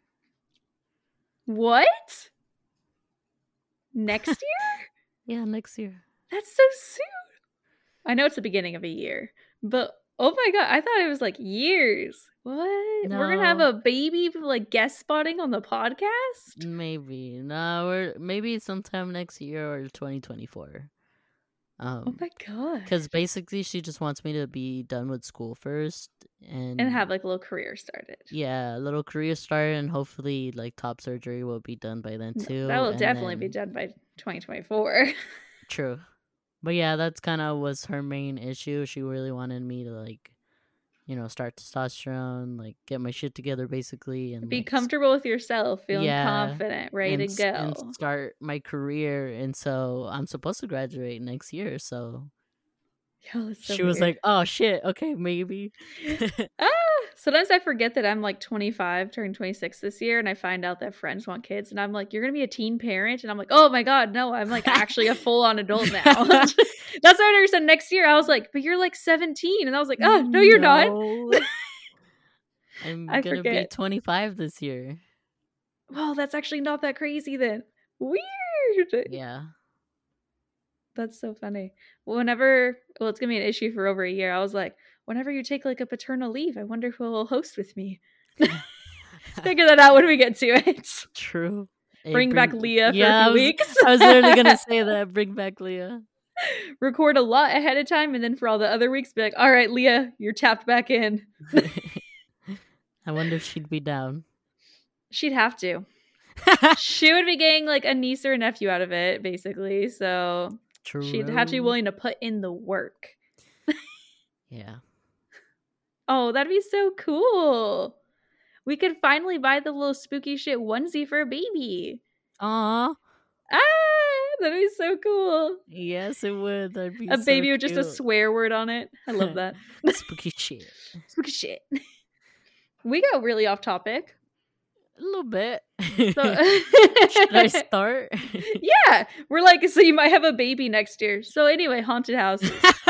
[SPEAKER 1] What? Next year?
[SPEAKER 2] Yeah, next year.
[SPEAKER 1] That's so soon. I know it's the beginning of a year, but Oh my god, I thought it was like years. What?
[SPEAKER 2] No.
[SPEAKER 1] We're gonna have a baby like guest spotting on the podcast?
[SPEAKER 2] Maybe. No, maybe sometime next year or 2024.
[SPEAKER 1] Oh my god.
[SPEAKER 2] Because basically she just wants me to be done with school first and
[SPEAKER 1] have like a little career started.
[SPEAKER 2] Yeah, a little career start, and hopefully like top surgery will be done by then too.
[SPEAKER 1] That will definitely be done by 2024.
[SPEAKER 2] True. But yeah, that's kind of was her main issue. She really wanted me to like, start testosterone, like get my shit together basically, and
[SPEAKER 1] be
[SPEAKER 2] like,
[SPEAKER 1] comfortable with yourself, feeling confident, ready to go,
[SPEAKER 2] and start my career. And so I'm supposed to graduate next year. So she was like, "Oh shit, okay, maybe."
[SPEAKER 1] Sometimes I forget that I'm like 25, turning 26 this year, and I find out that friends want kids, and I'm like, "You're gonna be a teen parent," and I'm like, "Oh my god, no! I'm like actually a full-on adult now." That's why I never said next year. I was like, "But you're like 17," and I was like, "Oh no, you're not."
[SPEAKER 2] I'm gonna be 25 this year.
[SPEAKER 1] Well, that's actually not that crazy then. Weird.
[SPEAKER 2] Yeah.
[SPEAKER 1] That's so funny. It's gonna be an issue for over a year. I was like, whenever you take like a paternal leave, I wonder who will host with me. Figure that out when we get to it.
[SPEAKER 2] True.
[SPEAKER 1] Hey, bring back Leah for a few weeks.
[SPEAKER 2] I was literally gonna say that. Bring back Leah.
[SPEAKER 1] Record a lot ahead of time, and then for all the other weeks, be like, all right, Leah, you're tapped back in.
[SPEAKER 2] I wonder if she'd be down.
[SPEAKER 1] She'd have to. She would be getting like a niece or a nephew out of it, basically. So
[SPEAKER 2] True.
[SPEAKER 1] She'd have to be willing to put in the work.
[SPEAKER 2] Yeah.
[SPEAKER 1] Oh, that'd be so cool. We could finally buy the little spooky shit onesie for a baby.
[SPEAKER 2] Aww.
[SPEAKER 1] That'd be so cool.
[SPEAKER 2] Yes, it would. That'd be
[SPEAKER 1] a
[SPEAKER 2] so
[SPEAKER 1] baby with
[SPEAKER 2] cute.
[SPEAKER 1] just a swear word on it. I love that.
[SPEAKER 2] Spooky shit.
[SPEAKER 1] Spooky shit. We got really off topic.
[SPEAKER 2] A little bit.
[SPEAKER 1] So,
[SPEAKER 2] should I start?
[SPEAKER 1] Yeah. We're like, so you might have a baby next year. So anyway, haunted house.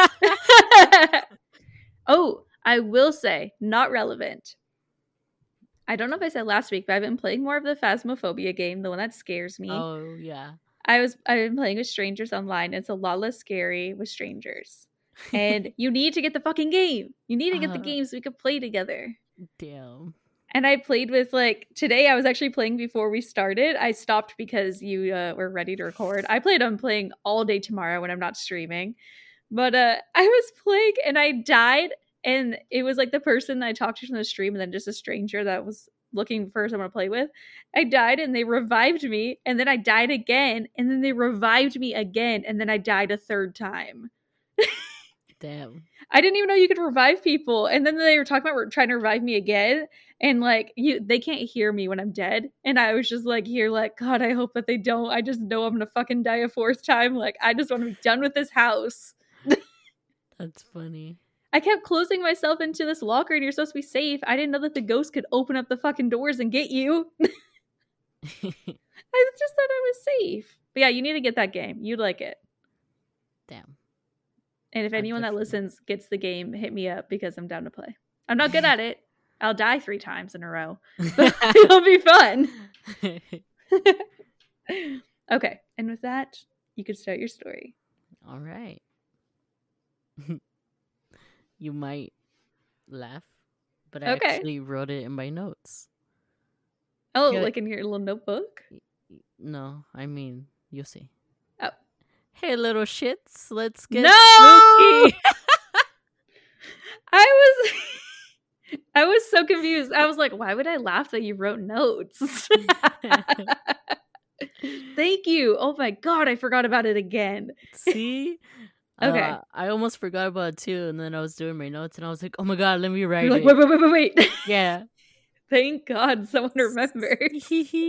[SPEAKER 1] Oh, I will say, not relevant. I don't know if I said last week, but I've been playing more of the Phasmophobia game, the one that scares me.
[SPEAKER 2] Oh, yeah.
[SPEAKER 1] I've been playing with strangers online. It's a lot less scary with strangers. And you need to get the fucking game. You need to get the game so we can play together.
[SPEAKER 2] Damn.
[SPEAKER 1] And I played with, like, today I was actually playing before we started. I stopped because you were ready to record. I planned on playing all day tomorrow when I'm not streaming. But I was playing and I died. And it was like the person I talked to from the stream and then just a stranger that was looking for someone to play with. I died and they revived me. And then I died again. And then they revived me again. And then I died a third time.
[SPEAKER 2] Damn.
[SPEAKER 1] I didn't even know you could revive people. And then they were talking about trying to revive me again. And like, they can't hear me when I'm dead. And I was just like, here, like, God, I hope that they don't. I just know I'm going to fucking die a fourth time. Like, I just want to be done with this house.
[SPEAKER 2] That's funny.
[SPEAKER 1] I kept closing myself into this locker and you're supposed to be safe. I didn't know that the ghost could open up the fucking doors and get you. I just thought I was safe. But yeah, you need to get that game. You'd like it.
[SPEAKER 2] Damn.
[SPEAKER 1] And if anyone that listens gets the game, hit me up because I'm down to play. I'm not good at it. I'll die 3 times in a row. But it'll be fun. Okay. And with that, you can start your story.
[SPEAKER 2] All right. You might laugh, but I actually wrote it in my notes.
[SPEAKER 1] Oh, like in your little notebook?
[SPEAKER 2] No, I mean, you'll see.
[SPEAKER 1] Oh.
[SPEAKER 2] Hey, little shits, let's get
[SPEAKER 1] spooky. I was so confused. I was like, why would I laugh that you wrote notes? Thank you. Oh my God, I forgot about it again.
[SPEAKER 2] See?
[SPEAKER 1] Okay.
[SPEAKER 2] I almost forgot about it too, and then I was doing my notes, and I was like, "Oh my God, let me write
[SPEAKER 1] You're like,
[SPEAKER 2] it."
[SPEAKER 1] Wait.
[SPEAKER 2] Yeah.
[SPEAKER 1] Thank God someone remembers.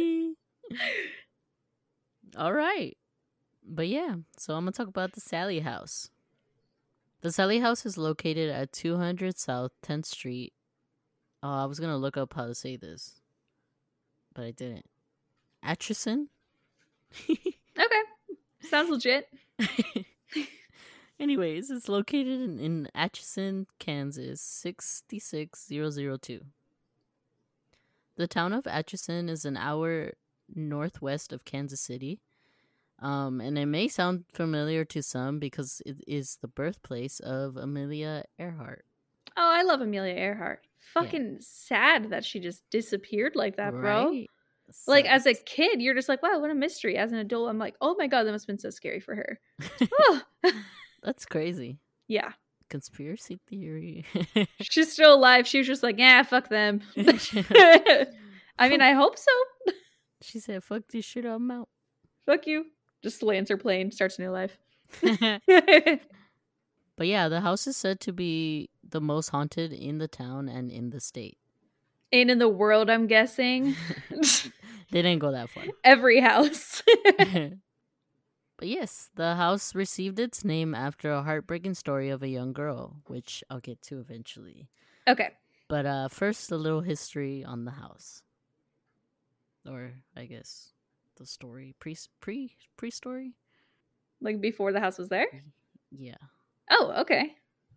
[SPEAKER 2] All right. But yeah, so I'm going to talk about the Sally House. The Sally House is located at 200 South 10th Street. Oh, I was going to look up how to say this, but I didn't. Atchison?
[SPEAKER 1] Okay. Sounds legit.
[SPEAKER 2] Anyways, it's located in Atchison, Kansas, 66002. The town of Atchison is an hour northwest of Kansas City. And it may sound familiar to some because it is the birthplace of Amelia Earhart.
[SPEAKER 1] Oh, I love Amelia Earhart. Fucking sad that she just disappeared like that, bro.
[SPEAKER 2] Right?
[SPEAKER 1] Like, as a kid, you're just like, wow, what a mystery. As an adult, I'm like, oh my god, that must have been so scary for her. Oh.
[SPEAKER 2] That's crazy.
[SPEAKER 1] Yeah.
[SPEAKER 2] Conspiracy theory.
[SPEAKER 1] She's still alive. She was just like, yeah, fuck them. I mean, I hope so.
[SPEAKER 2] She said, fuck this shit, I'm out.
[SPEAKER 1] Fuck you. Just lands her plane, starts a new life.
[SPEAKER 2] But yeah, the house is said to be the most haunted in the town and in the state.
[SPEAKER 1] And in the world, I'm guessing.
[SPEAKER 2] They didn't go that far.
[SPEAKER 1] Every house.
[SPEAKER 2] But yes, the house received its name after a heartbreaking story of a young girl, which I'll get to eventually.
[SPEAKER 1] Okay.
[SPEAKER 2] But first, a little history on the house. Or, I guess, the story. Pre-story?
[SPEAKER 1] Like before the house was there?
[SPEAKER 2] Yeah.
[SPEAKER 1] Oh, okay.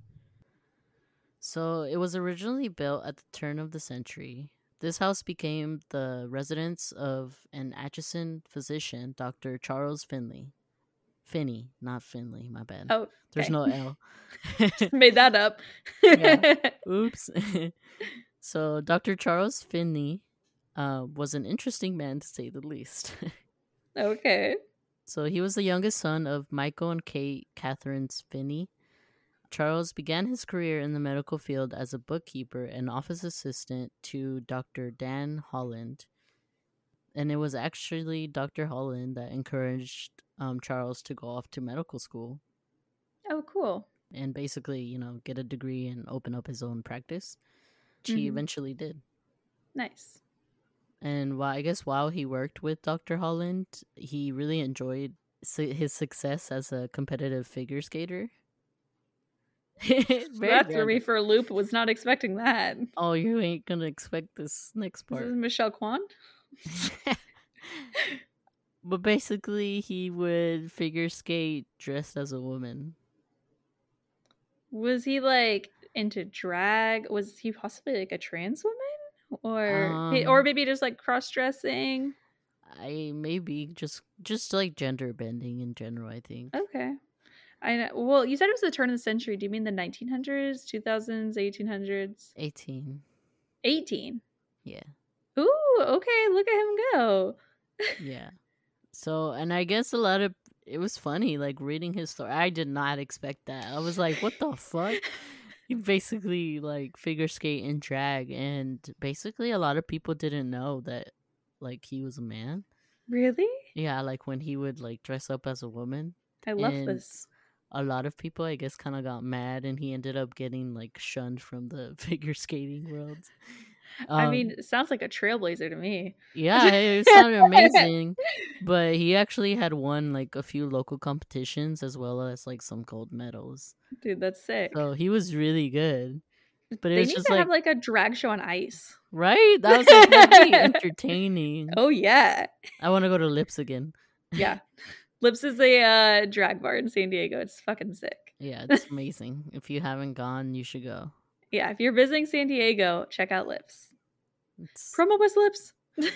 [SPEAKER 2] So, it was originally built at the turn of the century. This house became the residence of an Atchison physician, Dr. Charles Finley. Finney, not Finley, my bad.
[SPEAKER 1] Oh, okay.
[SPEAKER 2] There's no L.
[SPEAKER 1] Just made that up.
[SPEAKER 2] Yeah. Oops. So, Dr. Charles Finney was an interesting man, to say the least.
[SPEAKER 1] Okay.
[SPEAKER 2] So, he was the youngest son of Michael and Kate Catherine Finney. Charles began his career in the medical field as a bookkeeper and office assistant to Dr. Dan Holland. And it was actually Dr. Holland that encouraged Charles to go off to medical school.
[SPEAKER 1] Oh, cool.
[SPEAKER 2] And basically, get a degree and open up his own practice. Which he eventually did.
[SPEAKER 1] Nice.
[SPEAKER 2] And while he worked with Dr. Holland, he really enjoyed his success as a competitive figure skater.
[SPEAKER 1] That threw me for a loop. Was not expecting that.
[SPEAKER 2] Oh, you ain't gonna expect this next part.
[SPEAKER 1] This is Michelle Kwan?
[SPEAKER 2] But basically, he would figure skate dressed as a woman.
[SPEAKER 1] Was he like into drag? Was he possibly like a trans woman, or maybe just like cross dressing?
[SPEAKER 2] Maybe just like gender bending in general, I think.
[SPEAKER 1] Okay, I know. Well, you said it was the turn of the century. Do you mean the 1900s, 2000s, 1800s?
[SPEAKER 2] 18. Yeah.
[SPEAKER 1] Ooh, okay. Look at him go.
[SPEAKER 2] Yeah. So, and I guess it was funny, like, reading his story. I did not expect that. I was like, what the fuck? He basically, like, figure skate and drag, and basically a lot of people didn't know that, like, he was a man.
[SPEAKER 1] Really?
[SPEAKER 2] Yeah, like, when he would, like, dress up as a woman.
[SPEAKER 1] I love this.
[SPEAKER 2] A lot of people, I guess, kind of got mad, and he ended up getting, like, shunned from the figure skating world.
[SPEAKER 1] I mean, it sounds like a trailblazer to me.
[SPEAKER 2] Yeah, it sounded amazing. But he actually had won like a few local competitions as well as like some gold medals.
[SPEAKER 1] Dude, that's sick.
[SPEAKER 2] So he was really good. But
[SPEAKER 1] they need to have like a drag show on ice.
[SPEAKER 2] Right? That was like really entertaining.
[SPEAKER 1] Oh yeah.
[SPEAKER 2] I want to go to Lips again.
[SPEAKER 1] Yeah. Lips is a drag bar in San Diego. It's fucking sick.
[SPEAKER 2] Yeah, it's amazing. If you haven't gone, you should go.
[SPEAKER 1] Yeah, if you're visiting San Diego, check out Lips. Promo was Lips.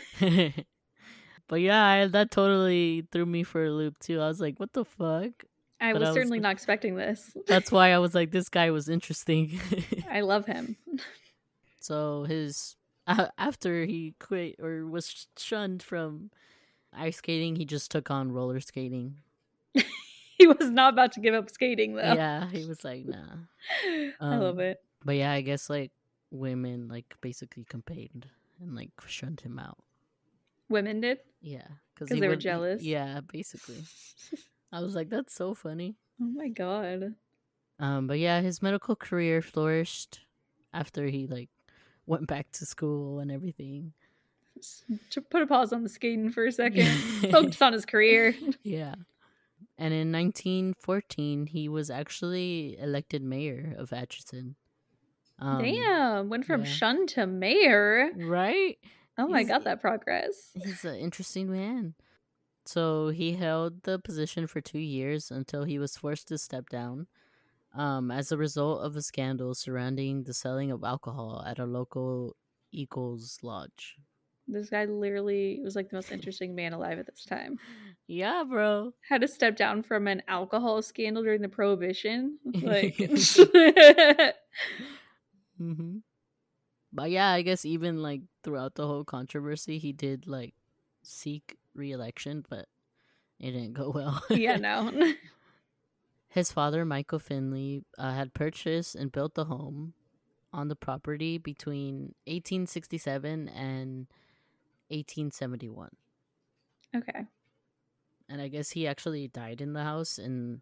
[SPEAKER 2] But yeah, that totally threw me for a loop too. I was like, what the fuck?
[SPEAKER 1] I was certainly not expecting this.
[SPEAKER 2] That's why I was like, this guy was interesting.
[SPEAKER 1] I love him.
[SPEAKER 2] So after he quit or was shunned from ice skating, he just took on roller skating.
[SPEAKER 1] He was not about to give up skating though.
[SPEAKER 2] Yeah, he was like, nah.
[SPEAKER 1] I love it.
[SPEAKER 2] But yeah, I guess like women like basically campaigned and like shunned him out.
[SPEAKER 1] Women did?
[SPEAKER 2] Yeah,
[SPEAKER 1] because they were jealous.
[SPEAKER 2] Yeah, basically. I was like, that's so funny.
[SPEAKER 1] Oh my god.
[SPEAKER 2] But yeah, his medical career flourished after he like went back to school and everything.
[SPEAKER 1] To put a pause on the skating for a second, focus on his career.
[SPEAKER 2] Yeah. And in 1914, he was actually elected mayor of Atchison.
[SPEAKER 1] Damn, went from shunned to mayor.
[SPEAKER 2] Right?
[SPEAKER 1] Oh my god, that progress.
[SPEAKER 2] He's an interesting man. So he held the position for 2 years until he was forced to step down as a result of a scandal surrounding the selling of alcohol at a local Eagles Lodge.
[SPEAKER 1] This guy literally was like the most interesting man alive at this time.
[SPEAKER 2] Yeah, bro.
[SPEAKER 1] Had to step down from an alcohol scandal during the Prohibition. Like,
[SPEAKER 2] Mm-hmm. But yeah, I guess even like throughout the whole controversy, he did like seek re-election, but it didn't go well.
[SPEAKER 1] Yeah, no.
[SPEAKER 2] His father, Michael Finley, had purchased and built the home on the property between 1867 and 1871.
[SPEAKER 1] Okay.
[SPEAKER 2] And I guess he actually died in the house in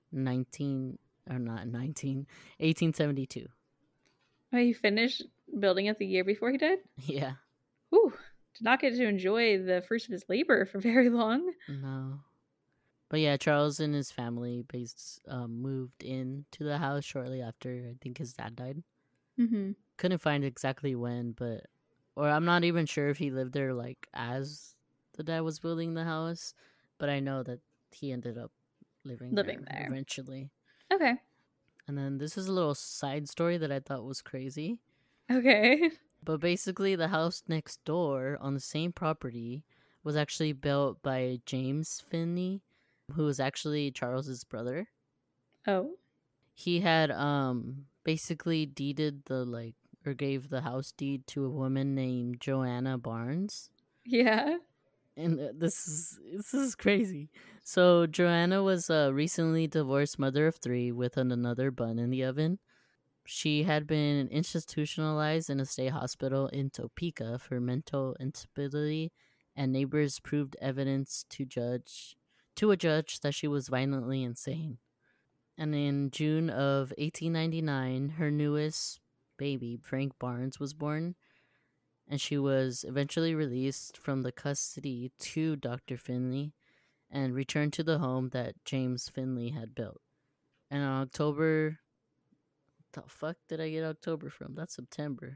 [SPEAKER 2] 1872.
[SPEAKER 1] Oh, he finished building it the year before he died?
[SPEAKER 2] Yeah.
[SPEAKER 1] Whew. Did not get to enjoy the fruits of his labor for very long.
[SPEAKER 2] No. But yeah, Charles and his family moved into the house shortly after I think his dad died.
[SPEAKER 1] Mm-hmm.
[SPEAKER 2] Couldn't find exactly when, or I'm not even sure if he lived there like as the dad was building the house, but I know that he ended up living there eventually.
[SPEAKER 1] Okay.
[SPEAKER 2] And then this is a little side story that I thought was crazy.
[SPEAKER 1] Okay.
[SPEAKER 2] But basically, the house next door on the same property was actually built by James Finley, who was actually Charles's brother.
[SPEAKER 1] Oh.
[SPEAKER 2] He had basically deeded or gave the house deed to a woman named Joanna Barnes.
[SPEAKER 1] Yeah.
[SPEAKER 2] And this is crazy. So Joanna was a recently divorced mother of 3 with another bun in the oven. She had been institutionalized in a state hospital in Topeka for mental instability, and neighbors proved evidence to a judge that she was violently insane. And in June of 1899, her newest baby, Frank Barnes, was born, and she was eventually released from the custody to Dr. Finley and returned to the home that James Finley had built. And on October... the fuck did I get October from? That's September.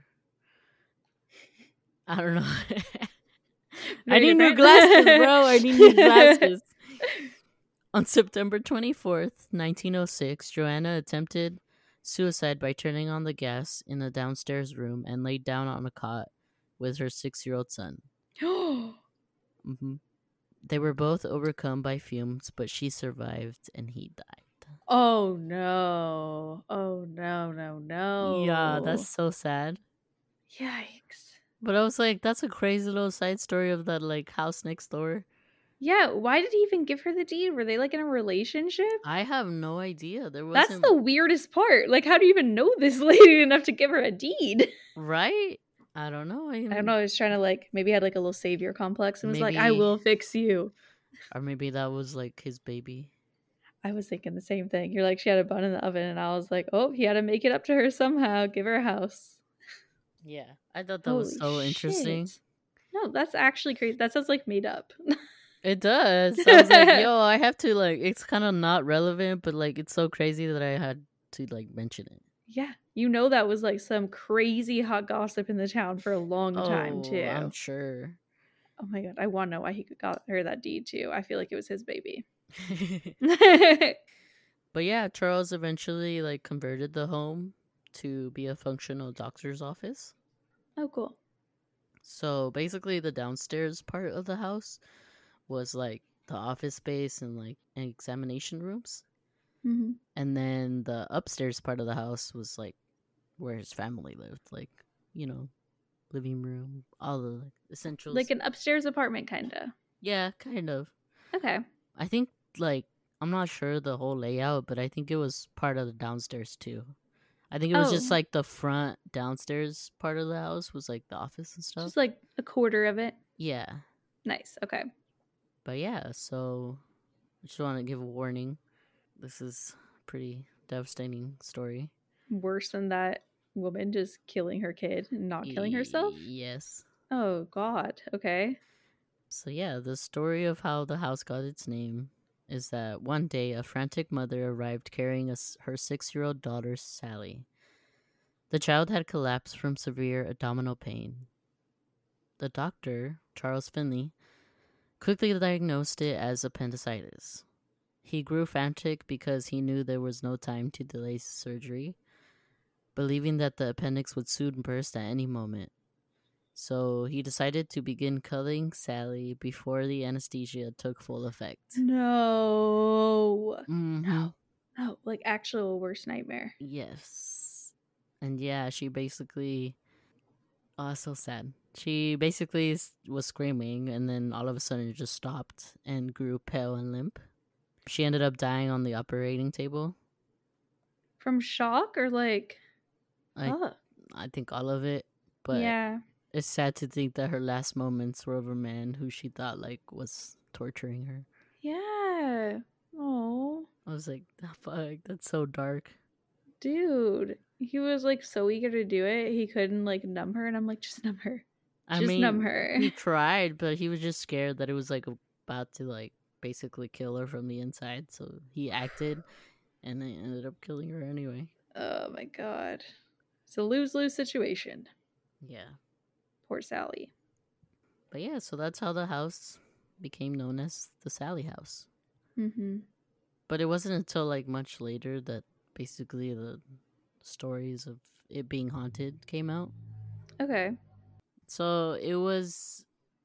[SPEAKER 2] I don't know. I need new glasses, bro. I need new glasses. On September 24th, 1906, Joanna attempted suicide by turning on the gas in the downstairs room and laid down on a cot with her 6-year-old son. Mm-hmm. They were both overcome by fumes, but she survived and he died.
[SPEAKER 1] Oh no. Oh no.
[SPEAKER 2] Yeah, that's so sad.
[SPEAKER 1] Yikes.
[SPEAKER 2] But I was like, that's a crazy little side story of that like house next door.
[SPEAKER 1] Yeah, why did he even give her the deed? Were they like in a relationship?
[SPEAKER 2] I have no idea. There wasn't...
[SPEAKER 1] That's the weirdest part. Like, how do you even know this lady enough to give her a deed?
[SPEAKER 2] Right? I don't know.
[SPEAKER 1] I don't know. I was trying to like, maybe had like a little savior complex and was like, I will fix you.
[SPEAKER 2] Or maybe that was like his baby.
[SPEAKER 1] I was thinking the same thing. You're like, she had a bun in the oven, and I was like, oh, he had to make it up to her somehow. Give her a house.
[SPEAKER 2] Yeah, I thought that was so interesting.
[SPEAKER 1] No, that's actually crazy. That sounds like made up.
[SPEAKER 2] It does. I was like, yo, I have to like, it's kind of not relevant, but like, it's so crazy that I had to like mention it.
[SPEAKER 1] Yeah, you know that was like some crazy hot gossip in the town for a long time too.
[SPEAKER 2] I'm sure.
[SPEAKER 1] Oh my god, I want to know why he got her that deed too. I feel like it was his baby.
[SPEAKER 2] But yeah, Charles eventually like converted the home to be a functional doctor's office.
[SPEAKER 1] Oh, cool.
[SPEAKER 2] So basically, the downstairs part of the house was like the office space and like examination rooms.
[SPEAKER 1] Mm-hmm.
[SPEAKER 2] And then the upstairs part of the house was like where his family lived, like, you know, living room, all the like essentials.
[SPEAKER 1] Like an upstairs apartment, kind of.
[SPEAKER 2] Yeah, kind of.
[SPEAKER 1] Okay.
[SPEAKER 2] I think like, I'm not sure the whole layout, but I think it was part of the downstairs too. I think it was just like the front downstairs part of the house was like the office and stuff.
[SPEAKER 1] Just like a quarter of it.
[SPEAKER 2] Yeah.
[SPEAKER 1] Nice. Okay.
[SPEAKER 2] But yeah, so I just want to give a warning. This is a pretty devastating story.
[SPEAKER 1] Worse than that woman just killing her kid and not killing herself?
[SPEAKER 2] Yes.
[SPEAKER 1] Oh, God. Okay.
[SPEAKER 2] So yeah, the story of how the house got its name is that one day a frantic mother arrived carrying her 6-year-old daughter, Sally. The child had collapsed from severe abdominal pain. The doctor, Charles Finley, quickly diagnosed it as appendicitis. He grew frantic because he knew there was no time to delay surgery, believing that the appendix would soon burst at any moment. So he decided to begin cutting Sally before the anesthesia took full effect.
[SPEAKER 1] No.
[SPEAKER 2] Mm-hmm.
[SPEAKER 1] No. Like actual worst nightmare.
[SPEAKER 2] Yes. And yeah, she basically... Oh, so sad. She basically was screaming, and then all of a sudden it just stopped and grew pale and limp. She ended up dying on the operating table.
[SPEAKER 1] From shock or like...
[SPEAKER 2] I think all of it. But
[SPEAKER 1] yeah,
[SPEAKER 2] it's sad to think that her last moments were of a man who she thought like was torturing her.
[SPEAKER 1] Yeah. Oh.
[SPEAKER 2] I was like, oh, fuck, that's so dark.
[SPEAKER 1] Dude, he was like so eager to do it. He couldn't like numb her, and I'm like, just numb her. Numb her.
[SPEAKER 2] He tried, but he was just scared that it was like about to like basically kill her from the inside. So he acted, and they ended up killing her anyway.
[SPEAKER 1] Oh my god. It's a lose-lose situation.
[SPEAKER 2] Yeah.
[SPEAKER 1] Poor Sally.
[SPEAKER 2] But yeah, so that's how the house became known as the Sally House.
[SPEAKER 1] Mm-hmm.
[SPEAKER 2] But it wasn't until like much later that basically the stories of it being haunted came out.
[SPEAKER 1] Okay.
[SPEAKER 2] So it wasn't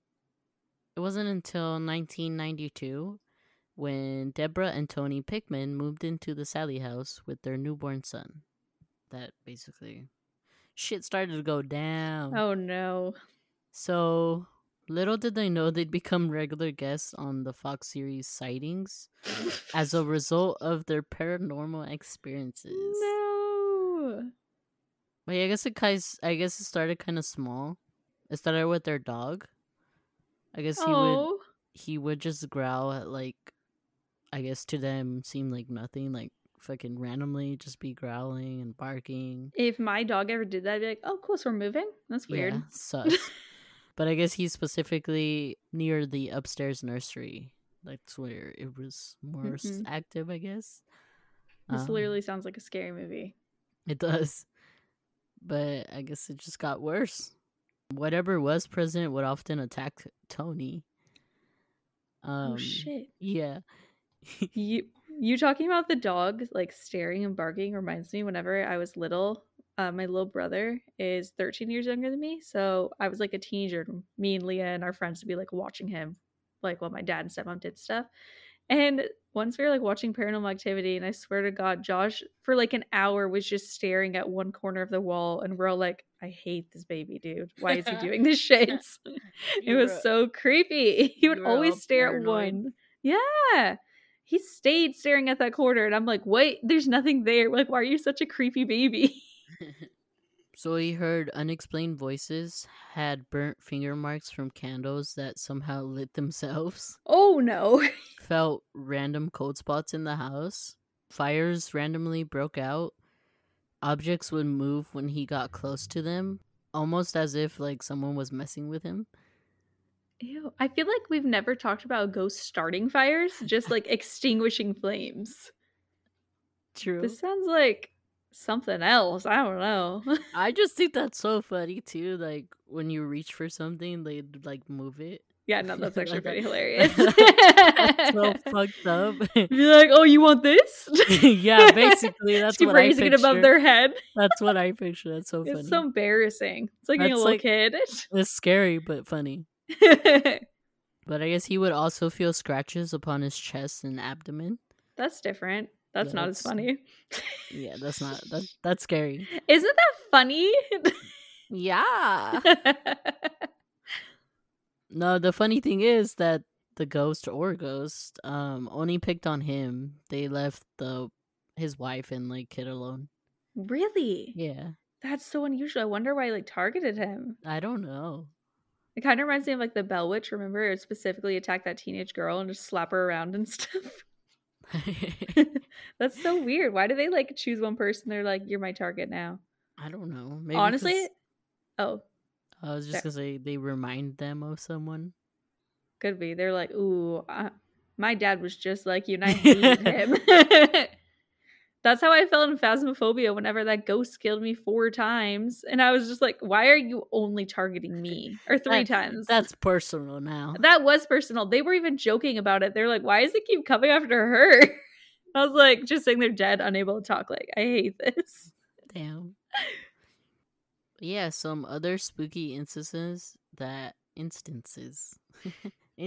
[SPEAKER 2] until 1992 when Deborah and Tony Pickman moved into the Sally house with their newborn son that basically shit started to go down.
[SPEAKER 1] Oh no.
[SPEAKER 2] So little did they know they'd become regular guests on the Fox series Sightings as a result of their paranormal experiences.
[SPEAKER 1] No.
[SPEAKER 2] But yeah, I guess it started kind of small. It started with their dog. I guess he would just growl at like, I guess to them seemed like nothing, like fucking randomly just be growling and barking.
[SPEAKER 1] If my dog ever did that, I'd be like, oh cool, so we're moving? That's weird.
[SPEAKER 2] Yeah, sus. But I guess he's specifically near the upstairs nursery. That's where it was more active, I guess.
[SPEAKER 1] This literally sounds like a scary movie.
[SPEAKER 2] It does. But I guess it just got worse. Whatever was present would often attack Tony.
[SPEAKER 1] Oh shit.
[SPEAKER 2] Yeah.
[SPEAKER 1] You talking about the dog like staring and barking reminds me whenever I was little. My little brother is 13 years younger than me, so I was like a teenager. Me and Leah and our friends would be like watching him, like while my dad and stepmom did stuff. And once we were like watching Paranormal Activity, and I swear to God, Josh for like an hour was just staring at one corner of the wall, and we're all like, I hate this baby, dude. Why is he doing this shit? It was so creepy. He would always stare at one. Yeah. He stayed staring at that corner, and I'm like, wait, there's nothing there. Like, why are you such a creepy baby?
[SPEAKER 2] So he heard unexplained voices, had burnt finger marks from candles that somehow lit themselves.
[SPEAKER 1] Oh no.
[SPEAKER 2] Felt random cold spots in the house. Fires randomly broke out. Objects would move when he got close to them, almost as if like someone was messing with him.
[SPEAKER 1] Ew. I feel like we've never talked about ghosts starting fires, just like extinguishing flames.
[SPEAKER 2] True.
[SPEAKER 1] This sounds like something else. I don't know.
[SPEAKER 2] I just think that's so funny too. Like when you reach for something, they like move it.
[SPEAKER 1] Yeah, no, that's actually pretty hilarious.
[SPEAKER 2] That's so fucked up.
[SPEAKER 1] You're like, oh, you want this?
[SPEAKER 2] Yeah, basically that's
[SPEAKER 1] what I picture. Raising it above their head.
[SPEAKER 2] That's what I picture. That's so funny.
[SPEAKER 1] It's so embarrassing. It's like being a little kid.
[SPEAKER 2] It's scary but funny. But I guess he would also feel scratches upon his chest and abdomen.
[SPEAKER 1] That's different. That's not as funny.
[SPEAKER 2] Yeah, that's scary.
[SPEAKER 1] Isn't that funny?
[SPEAKER 2] Yeah. No, the funny thing is that the ghost only picked on him. They left his wife and like kid alone.
[SPEAKER 1] Really?
[SPEAKER 2] Yeah.
[SPEAKER 1] That's so unusual. I wonder why like targeted him.
[SPEAKER 2] I don't know.
[SPEAKER 1] It kind of reminds me of like the Bell Witch. Remember, it specifically attacked that teenage girl and just slap her around and stuff. That's so weird. Why do they like choose one person? They're like, you're my target now.
[SPEAKER 2] I don't know. Maybe
[SPEAKER 1] honestly,
[SPEAKER 2] I was just gonna say they remind them of someone.
[SPEAKER 1] Could be. They're like, ooh, my dad was just like you, and I hated him. That's how I felt in Phasmophobia whenever that ghost killed me 4 times. And I was just like, why are you only targeting me? Or 3 times.
[SPEAKER 2] That's personal now.
[SPEAKER 1] That was personal. They were even joking about it. They're like, why does it keep coming after her? I was like, just saying they're dead, unable to talk. Like, I hate this.
[SPEAKER 2] Damn. Yeah, some other spooky instances.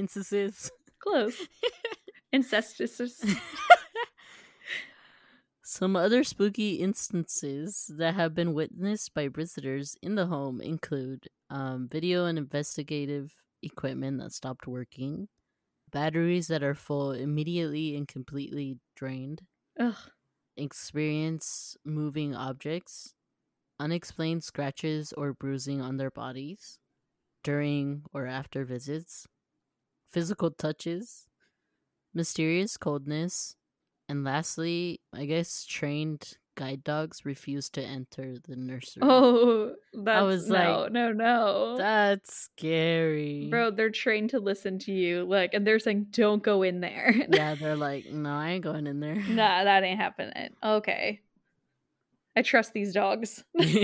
[SPEAKER 2] Close.
[SPEAKER 1] Incestuous.
[SPEAKER 2] Some other spooky instances that have been witnessed by visitors in the home include video and investigative equipment that stopped working, batteries that are full immediately and completely drained, experience moving objects, unexplained scratches or bruising on their bodies during or after visits, physical touches, mysterious coldness, and lastly, I guess trained guide dogs refuse to enter the nursery.
[SPEAKER 1] Oh, that's
[SPEAKER 2] I was like,
[SPEAKER 1] no.
[SPEAKER 2] That's scary.
[SPEAKER 1] Bro, they're trained to listen to you. Like, and they're saying, don't go in there.
[SPEAKER 2] Yeah, they're like, no, I ain't going in there.
[SPEAKER 1] Nah, that ain't happening. Okay. I trust these dogs.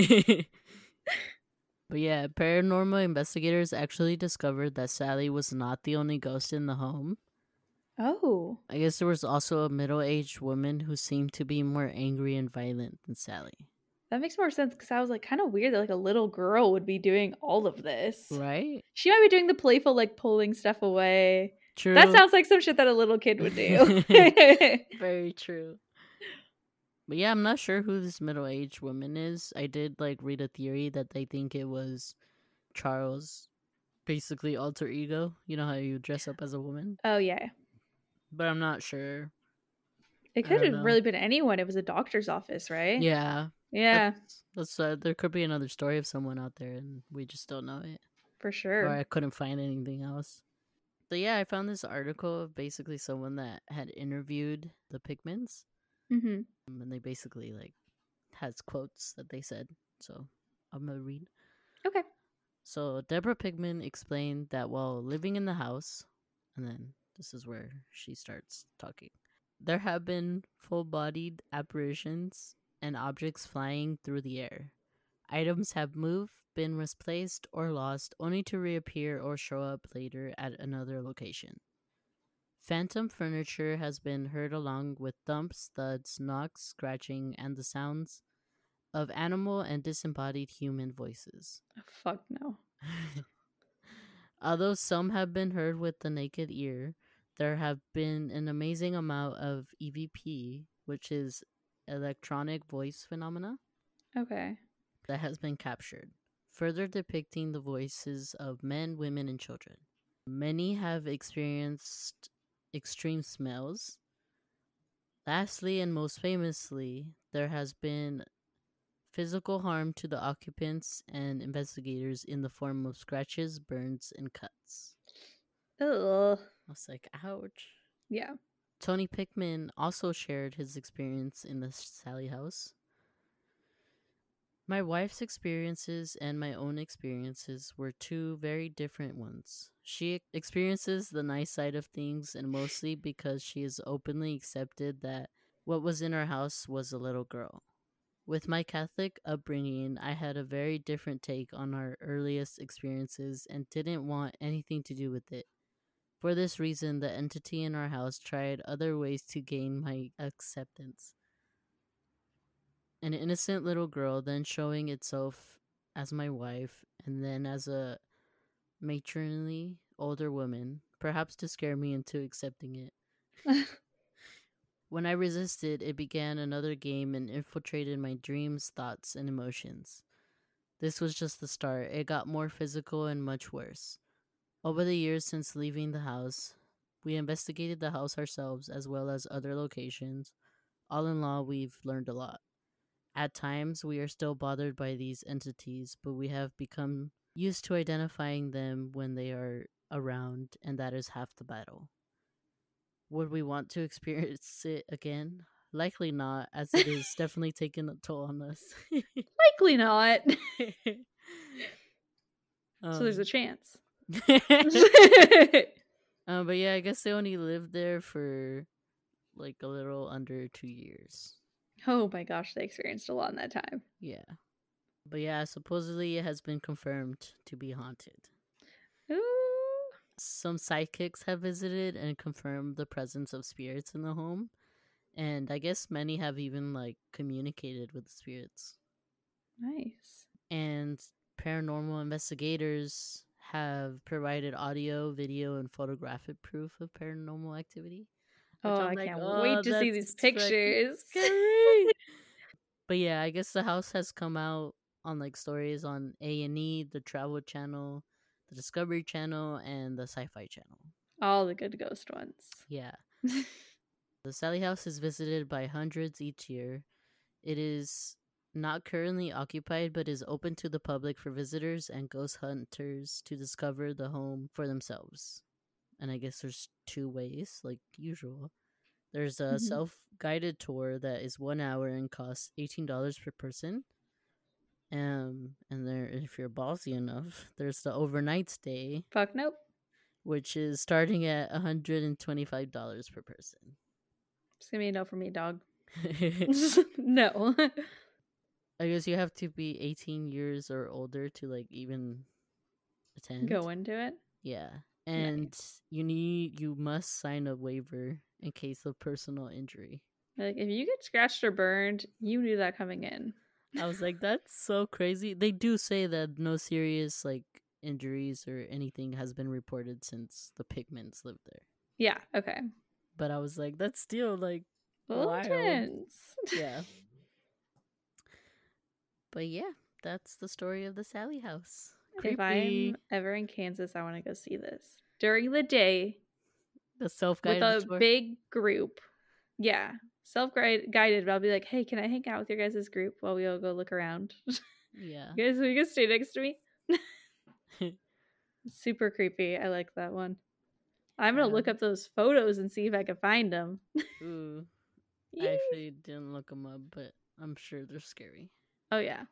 [SPEAKER 2] But yeah, paranormal investigators actually discovered that Sally was not the only ghost in the home.
[SPEAKER 1] Oh.
[SPEAKER 2] I guess there was also a middle-aged woman who seemed to be more angry and violent than Sally.
[SPEAKER 1] That makes more sense because I was like, kind of weird that like a little girl would be doing all of this.
[SPEAKER 2] Right?
[SPEAKER 1] She might be doing the playful, like pulling stuff away.
[SPEAKER 2] True.
[SPEAKER 1] That sounds like some shit that a little kid would do.
[SPEAKER 2] Very true. But yeah, I'm not sure who this middle-aged woman is. I did like read a theory that they think it was Charles, basically alter ego. You know how you dress up as a woman?
[SPEAKER 1] Oh, yeah.
[SPEAKER 2] But I'm not sure.
[SPEAKER 1] It could have really been anyone. It was a doctor's office, right?
[SPEAKER 2] Yeah.
[SPEAKER 1] Yeah.
[SPEAKER 2] That's there could be another story of someone out there and we just don't know it.
[SPEAKER 1] For sure.
[SPEAKER 2] Or I couldn't find anything else. So yeah, I found this article of basically someone that had interviewed the Pickmans.
[SPEAKER 1] Mm-hmm.
[SPEAKER 2] And they basically like has quotes that they said. So I'm gonna read.
[SPEAKER 1] Okay.
[SPEAKER 2] So Deborah Pickman explained that while living in the house, and then this is where she starts talking, there have been full-bodied apparitions and objects flying through the air. Items have moved, been misplaced, or lost, only to reappear or show up later at another location. Phantom furniture has been heard along with thumps, thuds, knocks, scratching, and the sounds of animal and disembodied human voices.
[SPEAKER 1] Fuck no.
[SPEAKER 2] Although some have been heard with the naked ear, there have been an amazing amount of EVP, which is electronic voice phenomena.
[SPEAKER 1] Okay.
[SPEAKER 2] That has been captured, further depicting the voices of men, women, and children. Many have experienced extreme smells. Lastly, and most famously, there has been physical harm to the occupants and investigators in the form of scratches, burns, and cuts.
[SPEAKER 1] Ugh.
[SPEAKER 2] I was like, ouch.
[SPEAKER 1] Yeah.
[SPEAKER 2] Tony Pickman also shared his experience in the Sally house. My wife's experiences and my own experiences were two very different ones. She experiences the nice side of things, and mostly because she has openly accepted that what was in our house was a little girl. With my Catholic upbringing, I had a very different take on our earliest experiences and didn't want anything to do with it. For this reason, the entity in our house tried other ways to gain my acceptance. An innocent little girl then showing itself as my wife and then as a matronly older woman, perhaps to scare me into accepting it. When I resisted, it began another game and infiltrated my dreams, thoughts, and emotions. This was just the start. It got more physical and much worse. Over the years since leaving the house, we investigated the house ourselves as well as other locations. All in all, we've learned a lot. At times, we are still bothered by these entities, but we have become used to identifying them when they are around, and that is half the battle. Would we want to experience it again? Likely not, as it is definitely taken a toll on us.
[SPEAKER 1] Likely not. So there's a chance.
[SPEAKER 2] But yeah, I guess they only lived there for like a little under 2 years.
[SPEAKER 1] Oh my gosh, they experienced a lot in that time.
[SPEAKER 2] Yeah. But yeah, supposedly it has been confirmed to be haunted.
[SPEAKER 1] Ooh.
[SPEAKER 2] Some psychics have visited and confirmed the presence of spirits in the home. And I guess many have even like communicated with the spirits.
[SPEAKER 1] Nice.
[SPEAKER 2] And paranormal investigators have provided audio, video, and photographic proof of paranormal activity.
[SPEAKER 1] Oh, I can't wait to see these pictures.
[SPEAKER 2] But yeah, I guess the house has come out on like stories on A&E, the Travel Channel, the Discovery Channel, and the Sci-Fi Channel.
[SPEAKER 1] All the good ghost ones.
[SPEAKER 2] Yeah. The Sallie House is visited by hundreds each year. It is not currently occupied, but is open to the public for visitors and ghost hunters to discover the home for themselves. And I guess there's 2 ways, like usual. There's a self-guided tour that is 1 hour and costs $18 per person. And there, if you're ballsy enough, there's the overnight stay.
[SPEAKER 1] Fuck nope.
[SPEAKER 2] Which is starting at $125 per person.
[SPEAKER 1] It's gonna be a no for me, dog. No.
[SPEAKER 2] I guess you have to be 18 years or older to like even attend.
[SPEAKER 1] Go into it.
[SPEAKER 2] Yeah. And you must sign a waiver in case of personal injury.
[SPEAKER 1] Like if you get scratched or burned, you knew that coming in.
[SPEAKER 2] I was like, that's so crazy. They do say that no serious like injuries or anything has been reported since the Pigments lived there.
[SPEAKER 1] Yeah, okay.
[SPEAKER 2] But I was like, that's still like
[SPEAKER 1] wild. Intense.
[SPEAKER 2] Yeah. But yeah, that's the story of the Sallie House.
[SPEAKER 1] Creepy. If I'm ever in Kansas, I want to go see this. During the day.
[SPEAKER 2] The self-guided
[SPEAKER 1] with a
[SPEAKER 2] tour.
[SPEAKER 1] Big group. Yeah. Self-guided, but I'll be like, hey, can I hang out with your guys' group while we all go look around?
[SPEAKER 2] Yeah.
[SPEAKER 1] You guys, will you guys stay next to me? Super creepy. I like that one. I'm going to look up those photos and see if I can find them.
[SPEAKER 2] Ooh. I actually didn't look them up, but I'm sure they're scary.
[SPEAKER 1] Oh, yeah.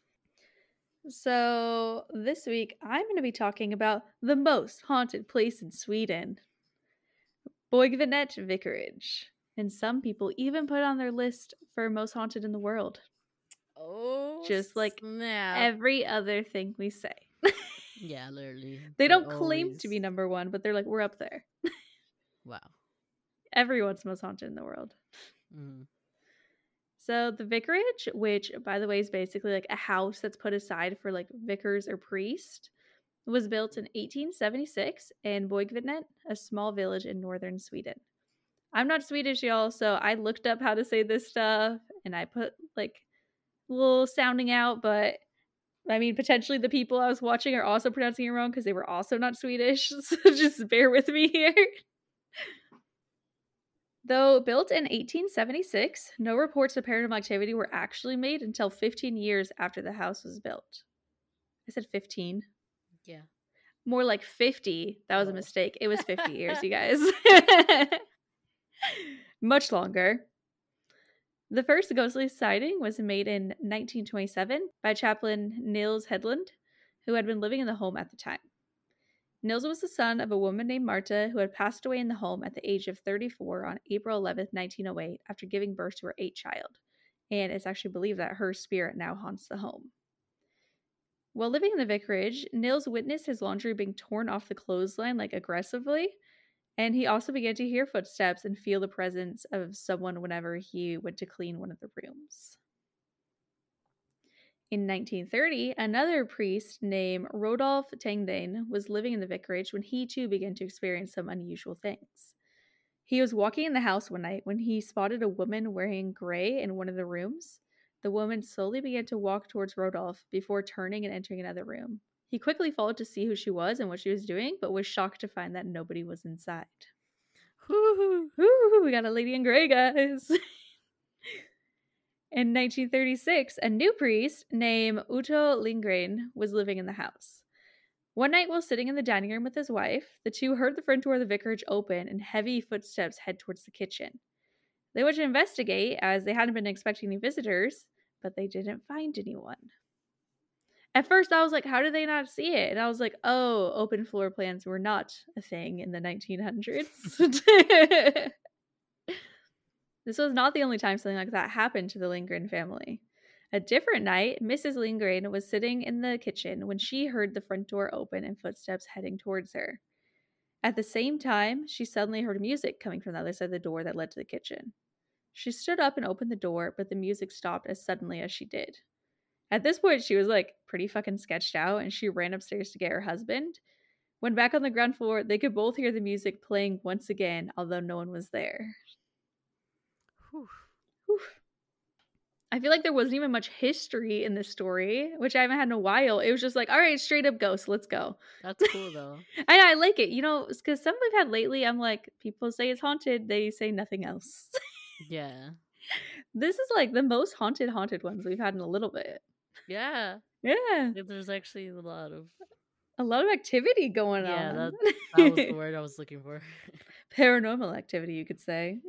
[SPEAKER 1] So this week, I'm going to be talking about the most haunted place in Sweden. Boigvanet Vicarage. And some people even put on their list for most haunted in the world.
[SPEAKER 2] Oh,
[SPEAKER 1] just like every other thing we say.
[SPEAKER 2] Yeah, literally.
[SPEAKER 1] They don't claim to be number 1, but they're like, we're up there.
[SPEAKER 2] Wow.
[SPEAKER 1] Everyone's most haunted in the world. Mm-hmm. So the vicarage, which by the way is basically like a house that's put aside for like vicars or priests, was built in 1876 in Boigvanet, a small village in northern Sweden. I'm not Swedish, y'all, so I looked up how to say this stuff and I put like a little sounding out, but I mean, potentially the people I was watching are also pronouncing it wrong because they were also not Swedish, so just bear with me here. Though built in 1876, no reports of paranormal activity were actually made until 15 years after the house was built. I said 15.
[SPEAKER 2] Yeah.
[SPEAKER 1] More like 50. That was a mistake. It was 50 years, you guys. Much longer. The first ghostly sighting was made in 1927 by chaplain Nils Hedlund, who had been living in the home at the time. Nils was the son of a woman named Marta who had passed away in the home at the age of 34 on April 11th, 1908, after giving birth to her 8th child. And it's actually believed that her spirit now haunts the home. While living in the vicarage, Nils witnessed his laundry being torn off the clothesline like aggressively, and he also began to hear footsteps and feel the presence of someone whenever he went to clean one of the rooms. In 1930, another priest named Rodolf Tengdane was living in the vicarage when he too began to experience some unusual things. He was walking in the house one night when he spotted a woman wearing gray in one of the rooms. The woman slowly began to walk towards Rodolf before turning and entering another room. He quickly followed to see who she was and what she was doing, but was shocked to find that nobody was inside. Woo-hoo. We got a lady in gray, guys. In 1936, a new priest named Otto Lindgren was living in the house. One night while sitting in the dining room with his wife, the two heard the front door of the vicarage open and heavy footsteps head towards the kitchen. They went to investigate as they hadn't been expecting any visitors, but they didn't find anyone. At first, I was like, how did they not see it? And I was like, oh, open floor plans were not a thing in the 1900s. This was not the only time something like that happened to the Lindgren family. A different night, Mrs. Lindgren was sitting in the kitchen when she heard the front door open and footsteps heading towards her. At the same time, she suddenly heard music coming from the other side of the door that led to the kitchen. She stood up and opened the door, but the music stopped as suddenly as she did. At this point, she was like pretty fucking sketched out, and she ran upstairs to get her husband. When back on the ground floor, they could both hear the music playing once again, although no one was there.
[SPEAKER 2] Whew.
[SPEAKER 1] Whew. I feel like there wasn't even much history in this story, which I haven't had in a while. It was just like, all right, straight up ghost, let's go.
[SPEAKER 2] That's cool, though.
[SPEAKER 1] I like it, because some we've had lately, I'm like, people say it's haunted, they say nothing else.
[SPEAKER 2] Yeah.
[SPEAKER 1] This is like the most haunted ones we've had in a little bit.
[SPEAKER 2] Yeah.
[SPEAKER 1] Yeah.
[SPEAKER 2] There's actually a lot of
[SPEAKER 1] activity going on.
[SPEAKER 2] Yeah, that was the word I was looking for.
[SPEAKER 1] Paranormal activity, you could say.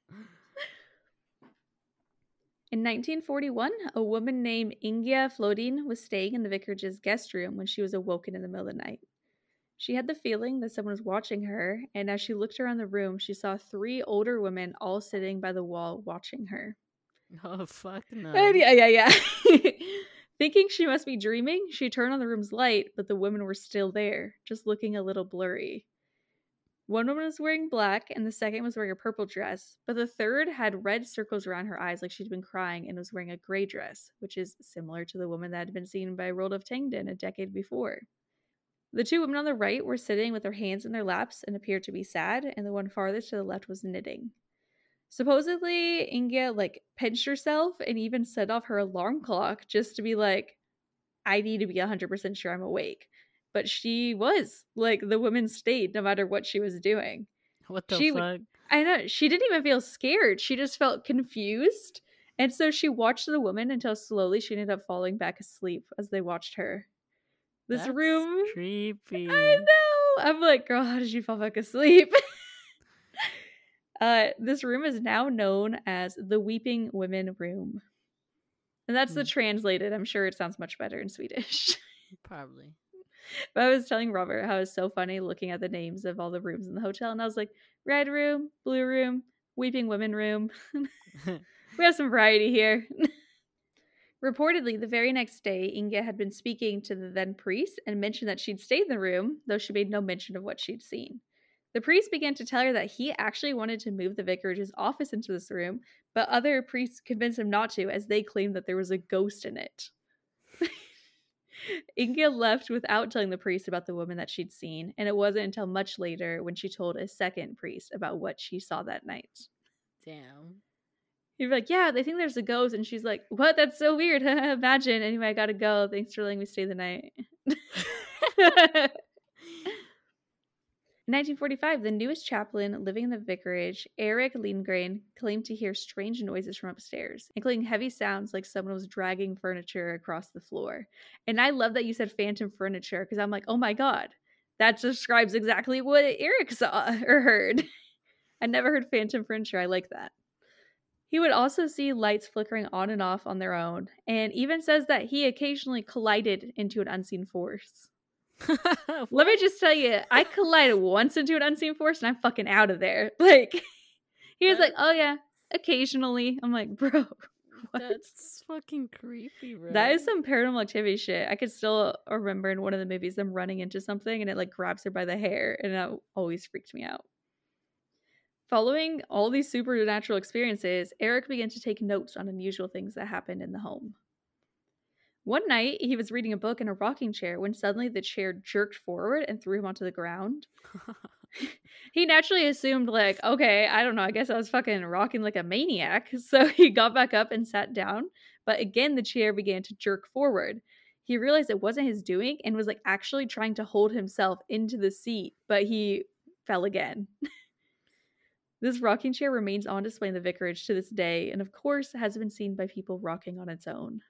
[SPEAKER 1] In 1941, a woman named Ingia Flodin was staying in the vicarage's guest room when she was awoken in the middle of the night. She had the feeling that someone was watching her, and as she looked around the room, she saw 3 older women all sitting by the wall watching her.
[SPEAKER 2] Oh, fuck no.
[SPEAKER 1] Yeah. Thinking she must be dreaming, she turned on the room's light, but the women were still there, just looking a little blurry. One woman was wearing black, and the second was wearing a purple dress, but the third had red circles around her eyes like she'd been crying and was wearing a gray dress, which is similar to the woman that had been seen by Roald of Tangden a decade before. The 2 women on the right were sitting with their hands in their laps and appeared to be sad, and the one farthest to the left was knitting. Supposedly, Inga, pinched herself and even set off her alarm clock just to be like, I need to be 100% sure I'm awake. But she was. The woman stayed no matter what she was doing.
[SPEAKER 2] What the fuck?
[SPEAKER 1] I know. She didn't even feel scared. She just felt confused. And so she watched the woman until slowly she ended up falling back asleep as they watched her. This
[SPEAKER 2] That's
[SPEAKER 1] room.
[SPEAKER 2] creepy.
[SPEAKER 1] I know. I'm like, girl, how did you fall back asleep? This room is now known as the Weeping Women Room. And that's the translated. I'm sure it sounds much better in Swedish.
[SPEAKER 2] Probably.
[SPEAKER 1] But I was telling Robert how it was so funny looking at the names of all the rooms in the hotel. And I was like, red room, blue room, Weeping Women Room. We have some variety here. Reportedly, the very next day, Inga had been speaking to the then priest and mentioned that she'd stayed in the room, though she made no mention of what she'd seen. The priest began to tell her that he actually wanted to move the vicarage's office into this room, but other priests convinced him not to, as they claimed that there was a ghost in it. Inga left without telling the priest about the woman that she'd seen, and it wasn't until much later when she told a second priest about what she saw that night.
[SPEAKER 2] Damn.
[SPEAKER 1] He'd be like, yeah, they think there's a ghost, and she's like, what? That's so weird. Imagine. Anyway, I gotta go. Thanks for letting me stay the night. In 1945, the newest chaplain living in the vicarage, Eric Lindgren, claimed to hear strange noises from upstairs, including heavy sounds like someone was dragging furniture across the floor. And I love that you said phantom furniture, because I'm like, oh my god, that describes exactly what Eric saw or heard. I never heard phantom furniture. I like that. He would also see lights flickering on and off on their own, and even says that he occasionally collided into an unseen force. Let me just tell you, I collided once into an unseen force and I'm fucking out of there. He was like, oh yeah, occasionally. I'm like, bro, what?
[SPEAKER 2] That's fucking creepy, bro.
[SPEAKER 1] That is some paranormal activity shit. I could still remember in one of the movies them running into something and it grabs her by the hair, and that always freaked me out. Following all these supernatural experiences, Eric began to take notes on unusual things that happened in the home. One night, he was reading a book in a rocking chair when suddenly the chair jerked forward and threw him onto the ground. He naturally assumed, okay, I don't know, I guess I was fucking rocking like a maniac. So he got back up and sat down, but again, the chair began to jerk forward. He realized it wasn't his doing and was actually trying to hold himself into the seat, but he fell again. This rocking chair remains on display in the vicarage to this day, and of course, has been seen by people rocking on its own.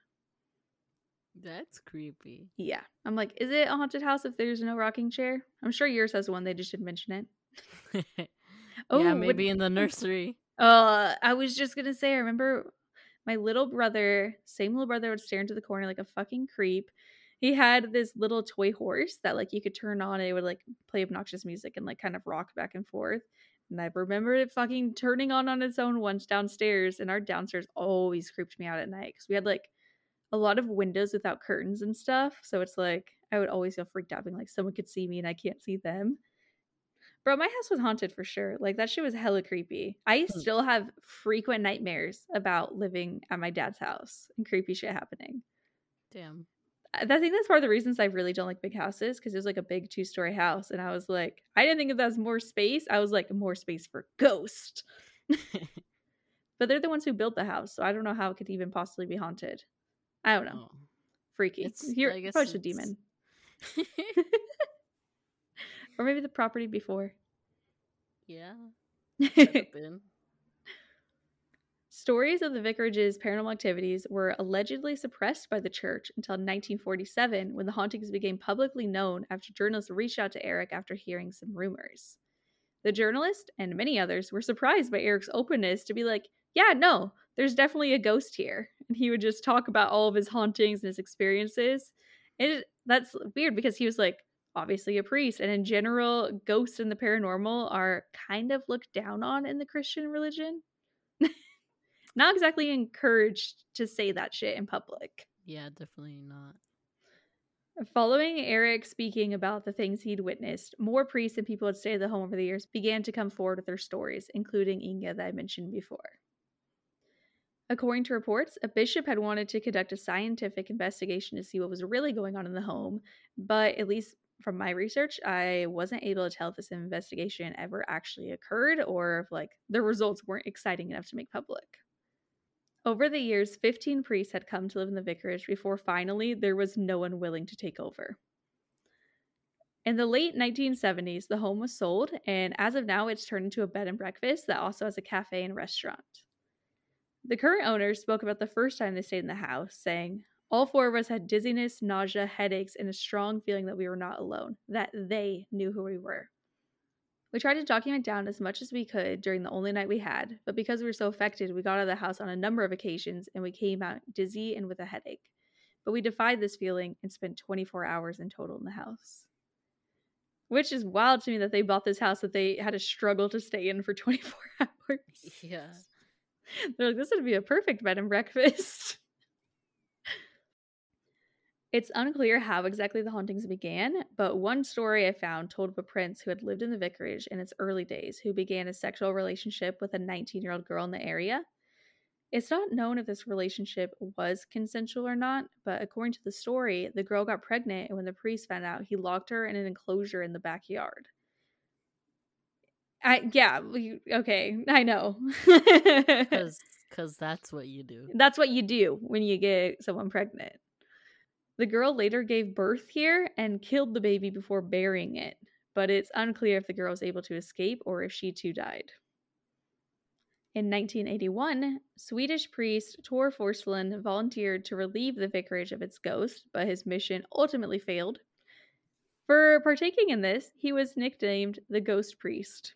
[SPEAKER 2] That's creepy.
[SPEAKER 1] Yeah. I'm like, is it a haunted house if there's no rocking chair? I'm sure yours has one. They just didn't mention
[SPEAKER 2] it. Yeah, maybe in the nursery.
[SPEAKER 1] I was just going to say, I remember my little brother, same little brother, would stare into the corner like a fucking creep. He had this little toy horse that you could turn on and it would play obnoxious music and kind of rock back and forth. And I remember it fucking turning on its own once downstairs, and our downstairs always creeped me out at night because we had a lot of windows without curtains and stuff. So it's I would always feel freaked out being someone could see me and I can't see them. Bro, my house was haunted for sure. That shit was hella creepy. I still have frequent nightmares about living at my dad's house and creepy shit happening.
[SPEAKER 2] Damn.
[SPEAKER 1] I think that's part of the reasons I really don't like big houses, because it was like a big 2-story house, and I was like, I didn't think if that's more space. I was like, more space for ghost. But they're the ones who built the house, so I don't know how it could even possibly be haunted. I don't know. Freaky. You're probably a demon. Or maybe the property before.
[SPEAKER 2] Yeah.
[SPEAKER 1] Stories of the vicarage's paranormal activities were allegedly suppressed by the church until 1947, when the hauntings became publicly known after journalists reached out to Eric after hearing some rumors. The journalist and many others were surprised by Eric's openness to be like, yeah, no, there's definitely a ghost here. And he would just talk about all of his hauntings and his experiences. And that's weird because he was like, obviously a priest. And in general, ghosts and the paranormal are kind of looked down on in the Christian religion. Not exactly encouraged to say that shit in public.
[SPEAKER 2] Yeah, definitely not.
[SPEAKER 1] Following Eric speaking about the things he'd witnessed, more priests and people who had stayed at the home over the years began to come forward with their stories, including Inga that I mentioned before. According to reports, a bishop had wanted to conduct a scientific investigation to see what was really going on in the home, but at least from my research, I wasn't able to tell if this investigation ever actually occurred or if the results weren't exciting enough to make public. Over the years, 15 priests had come to live in the vicarage before finally there was no one willing to take over. In the late 1970s, the home was sold, and as of now, it's turned into a bed and breakfast that also has a cafe and restaurant. The current owners spoke about the first time they stayed in the house, saying, all 4 of us had dizziness, nausea, headaches, and a strong feeling that we were not alone, that they knew who we were. We tried to document down as much as we could during the only night we had, but because we were so affected, we got out of the house on a number of occasions and we came out dizzy and with a headache. But we defied this feeling and spent 24 hours in total in the house. Which is wild to me that they bought this house that they had to struggle to stay in for 24 hours.
[SPEAKER 2] Yeah.
[SPEAKER 1] They're like, this would be a perfect bed and breakfast. It's unclear how exactly the hauntings began, but one story I found told of a prince who had lived in the vicarage in its early days who began a sexual relationship with a 19-year-old girl in the area. It's not known if this relationship was consensual or not, but according to the story, the girl got pregnant, and when the priest found out, he locked her in an enclosure in the backyard. Okay, I know.
[SPEAKER 2] Because that's what you do.
[SPEAKER 1] That's what you do when you get someone pregnant. The girl later gave birth here and killed the baby before burying it, but it's unclear if the girl was able to escape or if she too died. In 1981, Swedish priest Tor Forslund volunteered to relieve the vicarage of its ghost, but his mission ultimately failed. For partaking in this, he was nicknamed the Ghost Priest.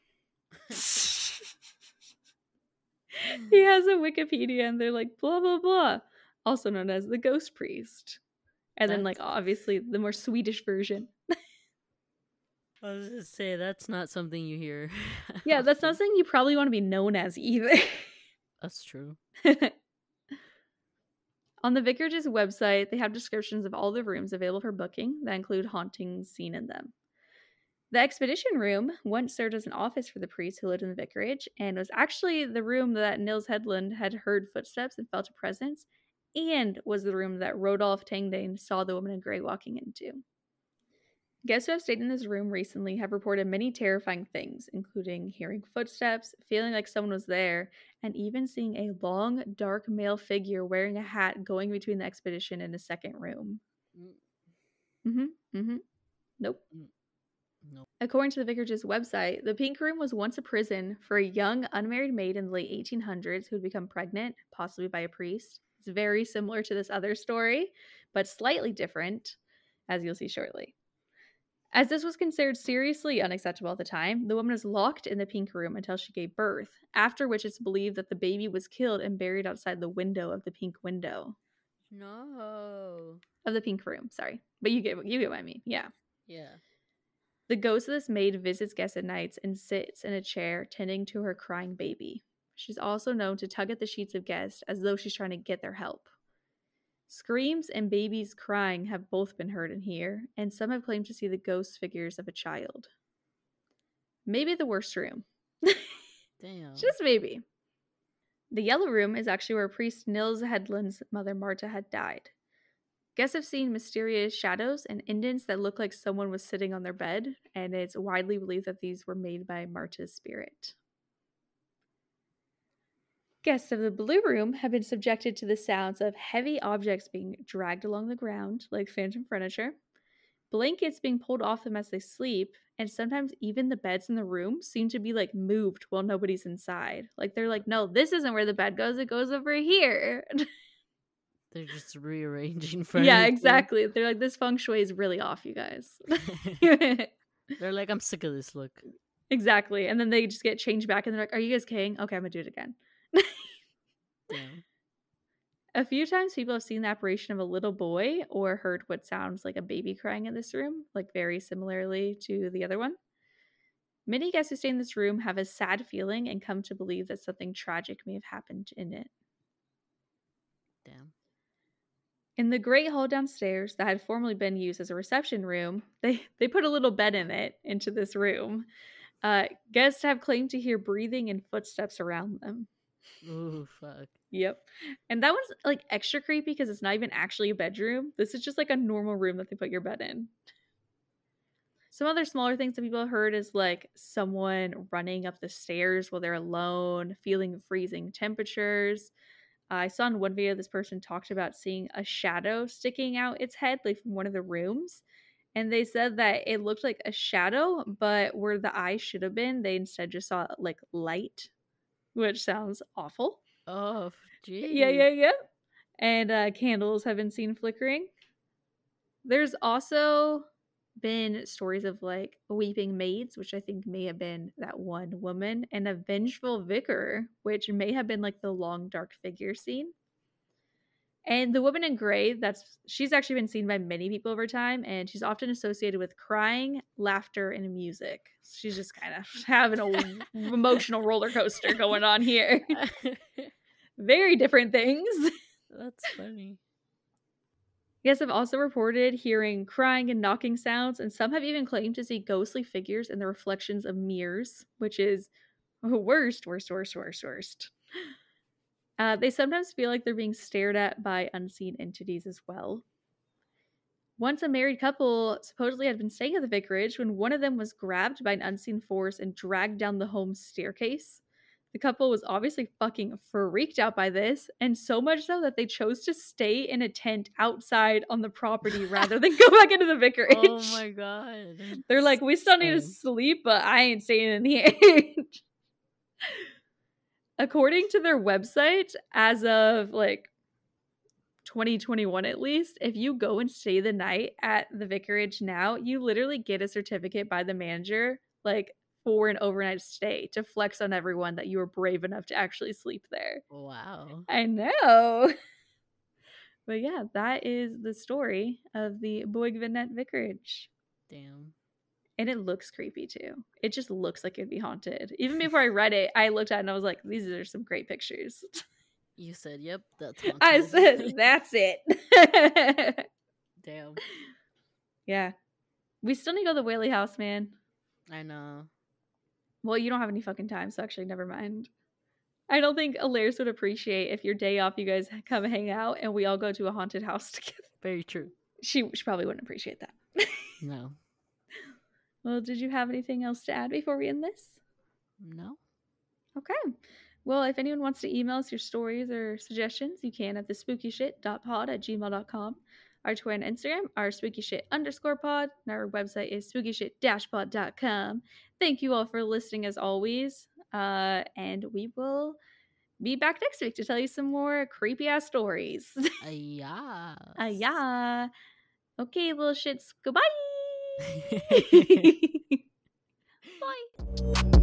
[SPEAKER 1] He has a Wikipedia and they're like, blah, blah, blah, also known as the Ghost Priest. And then, obviously, the more Swedish version.
[SPEAKER 2] I was going to say, that's not something you hear.
[SPEAKER 1] Yeah, that's not something you probably want to be known as either.
[SPEAKER 2] That's true.
[SPEAKER 1] On the vicarage's website, they have descriptions of all the rooms available for booking that include hauntings seen in them. The expedition room once served as an office for the priests who lived in the vicarage, and was actually the room that Nils Hedlund had heard footsteps and felt a presence, and was the room that Rodolf Tangdane saw the woman in gray walking into. Guests who have stayed in this room recently have reported many terrifying things, including hearing footsteps, feeling like someone was there, and even seeing a long, dark male figure wearing a hat going between the expedition and a second room. Nope.
[SPEAKER 2] Nope.
[SPEAKER 1] According to the vicarage's website, the Pink Room was once a prison for a young, unmarried maid in the late 1800s who had become pregnant, possibly by a priest. It's very similar to this other story, but slightly different, as you'll see shortly. As this was considered seriously unacceptable at the time, the woman was locked in the Pink Room until she gave birth, after which it's believed that the baby was killed and buried outside the window of the Pink Window.
[SPEAKER 2] No.
[SPEAKER 1] Of the Pink Room, sorry. But you get what I mean, yeah.
[SPEAKER 2] Yeah.
[SPEAKER 1] The ghost of this maid visits guests at nights and sits in a chair tending to her crying baby. She's also known to tug at the sheets of guests as though she's trying to get their help. Screams and babies crying have both been heard in here, and some have claimed to see the ghost figures of a child. Maybe the worst room.
[SPEAKER 2] Damn.
[SPEAKER 1] Just maybe. The Yellow Room is actually where priest Nils Hedlund's mother Marta had died. Guests have seen mysterious shadows and indents that look like someone was sitting on their bed, and it's widely believed that these were made by Marta's spirit. Guests of the Blue Room have been subjected to the sounds of heavy objects being dragged along the ground, like phantom furniture, blankets being pulled off them as they sleep, and sometimes even the beds in the room seem to be like moved while nobody's inside. Like they're like, no, this isn't where the bed goes, it goes over here.
[SPEAKER 2] They're just rearranging furniture.
[SPEAKER 1] Yeah, exactly. They're like, this feng shui is really off, you guys.
[SPEAKER 2] They're like, I'm sick of this look.
[SPEAKER 1] Exactly. And then they just get changed back and they're like, are you guys kidding? Okay, I'm gonna do it again.
[SPEAKER 2] Damn.
[SPEAKER 1] A few times people have seen the apparition of a little boy or heard what sounds like a baby crying in this room, like very similarly to the other one. Many guests who stay in this room have a sad feeling and come to believe that something tragic may have happened in it.
[SPEAKER 2] Damn.
[SPEAKER 1] In the great hall downstairs that had formerly been used as a reception room, they put a little bed in it into this room. Guests have claimed to hear breathing and footsteps around them.
[SPEAKER 2] Ooh, fuck.
[SPEAKER 1] Yep. And that one's like extra creepy because it's not even actually a bedroom. This is just like a normal room that they put your bed in. Some other smaller things that people have heard is like someone running up the stairs while they're alone, feeling freezing temperatures. I saw in one video this person talked about seeing a shadow sticking out its head like from one of the rooms. And they said that it looked like a shadow, but where the eye should have been, they instead just saw like light, which sounds awful.
[SPEAKER 2] Oh, geez.
[SPEAKER 1] Yeah. And candles have been seen flickering. There's also been stories of like weeping maids, which I think may have been that one woman, and a vengeful vicar, which may have been like the long dark figure seen. And the woman in gray, she's actually been seen by many people over time, and she's often associated with crying, laughter, and music. She's just kind of having an emotional roller coaster going on here. Very different things.
[SPEAKER 2] That's funny.
[SPEAKER 1] Guests have also reported hearing crying and knocking sounds, and some have even claimed to see ghostly figures in the reflections of mirrors, which is worst. They sometimes feel like they're being stared at by unseen entities as well. Once a married couple supposedly had been staying at the vicarage when one of them was grabbed by an unseen force and dragged down the home staircase. The couple was obviously fucking freaked out by this, and so much so that they chose to stay in a tent outside on the property rather than go back into the vicarage.
[SPEAKER 2] Oh my god.
[SPEAKER 1] They're like, we still need to sleep, but I ain't staying in here. According to their website, as of like 2021 at least, if you go and stay the night at the vicarage now, you literally get a certificate by the manager, like for an overnight stay, to flex on everyone that you were brave enough to actually sleep there.
[SPEAKER 2] Wow.
[SPEAKER 1] I know. But yeah, that is the story of the Boig Vinnet Vicarage.
[SPEAKER 2] Damn.
[SPEAKER 1] And it looks creepy too. It just looks like it'd be haunted. Even before I read it, I looked at it and I was like, these are some great pictures.
[SPEAKER 2] You said, yep, that's haunted.
[SPEAKER 1] I said, that's it.
[SPEAKER 2] Damn.
[SPEAKER 1] Yeah. We still need to go to the Whaley House, man.
[SPEAKER 2] I know.
[SPEAKER 1] Well, you don't have any fucking time, so actually, never mind. I don't think Alaris would appreciate if your day off, you guys come hang out and we all go to a haunted house together.
[SPEAKER 2] Very true.
[SPEAKER 1] She probably wouldn't appreciate that.
[SPEAKER 2] No.
[SPEAKER 1] Well, did you have anything else to add before we end this?
[SPEAKER 2] No.
[SPEAKER 1] Okay. Well, if anyone wants to email us your stories or suggestions, you can at thespookyshit.pod@gmail.com. Our Twitter and Instagram are spookyshit_pod, and our website is spookyshit-pod.com. Thank you all for listening as always, and we will be back next week to tell you some more creepy ass stories.
[SPEAKER 2] Yeah.
[SPEAKER 1] Yeah. Okay, little shits. Goodbye. Bye.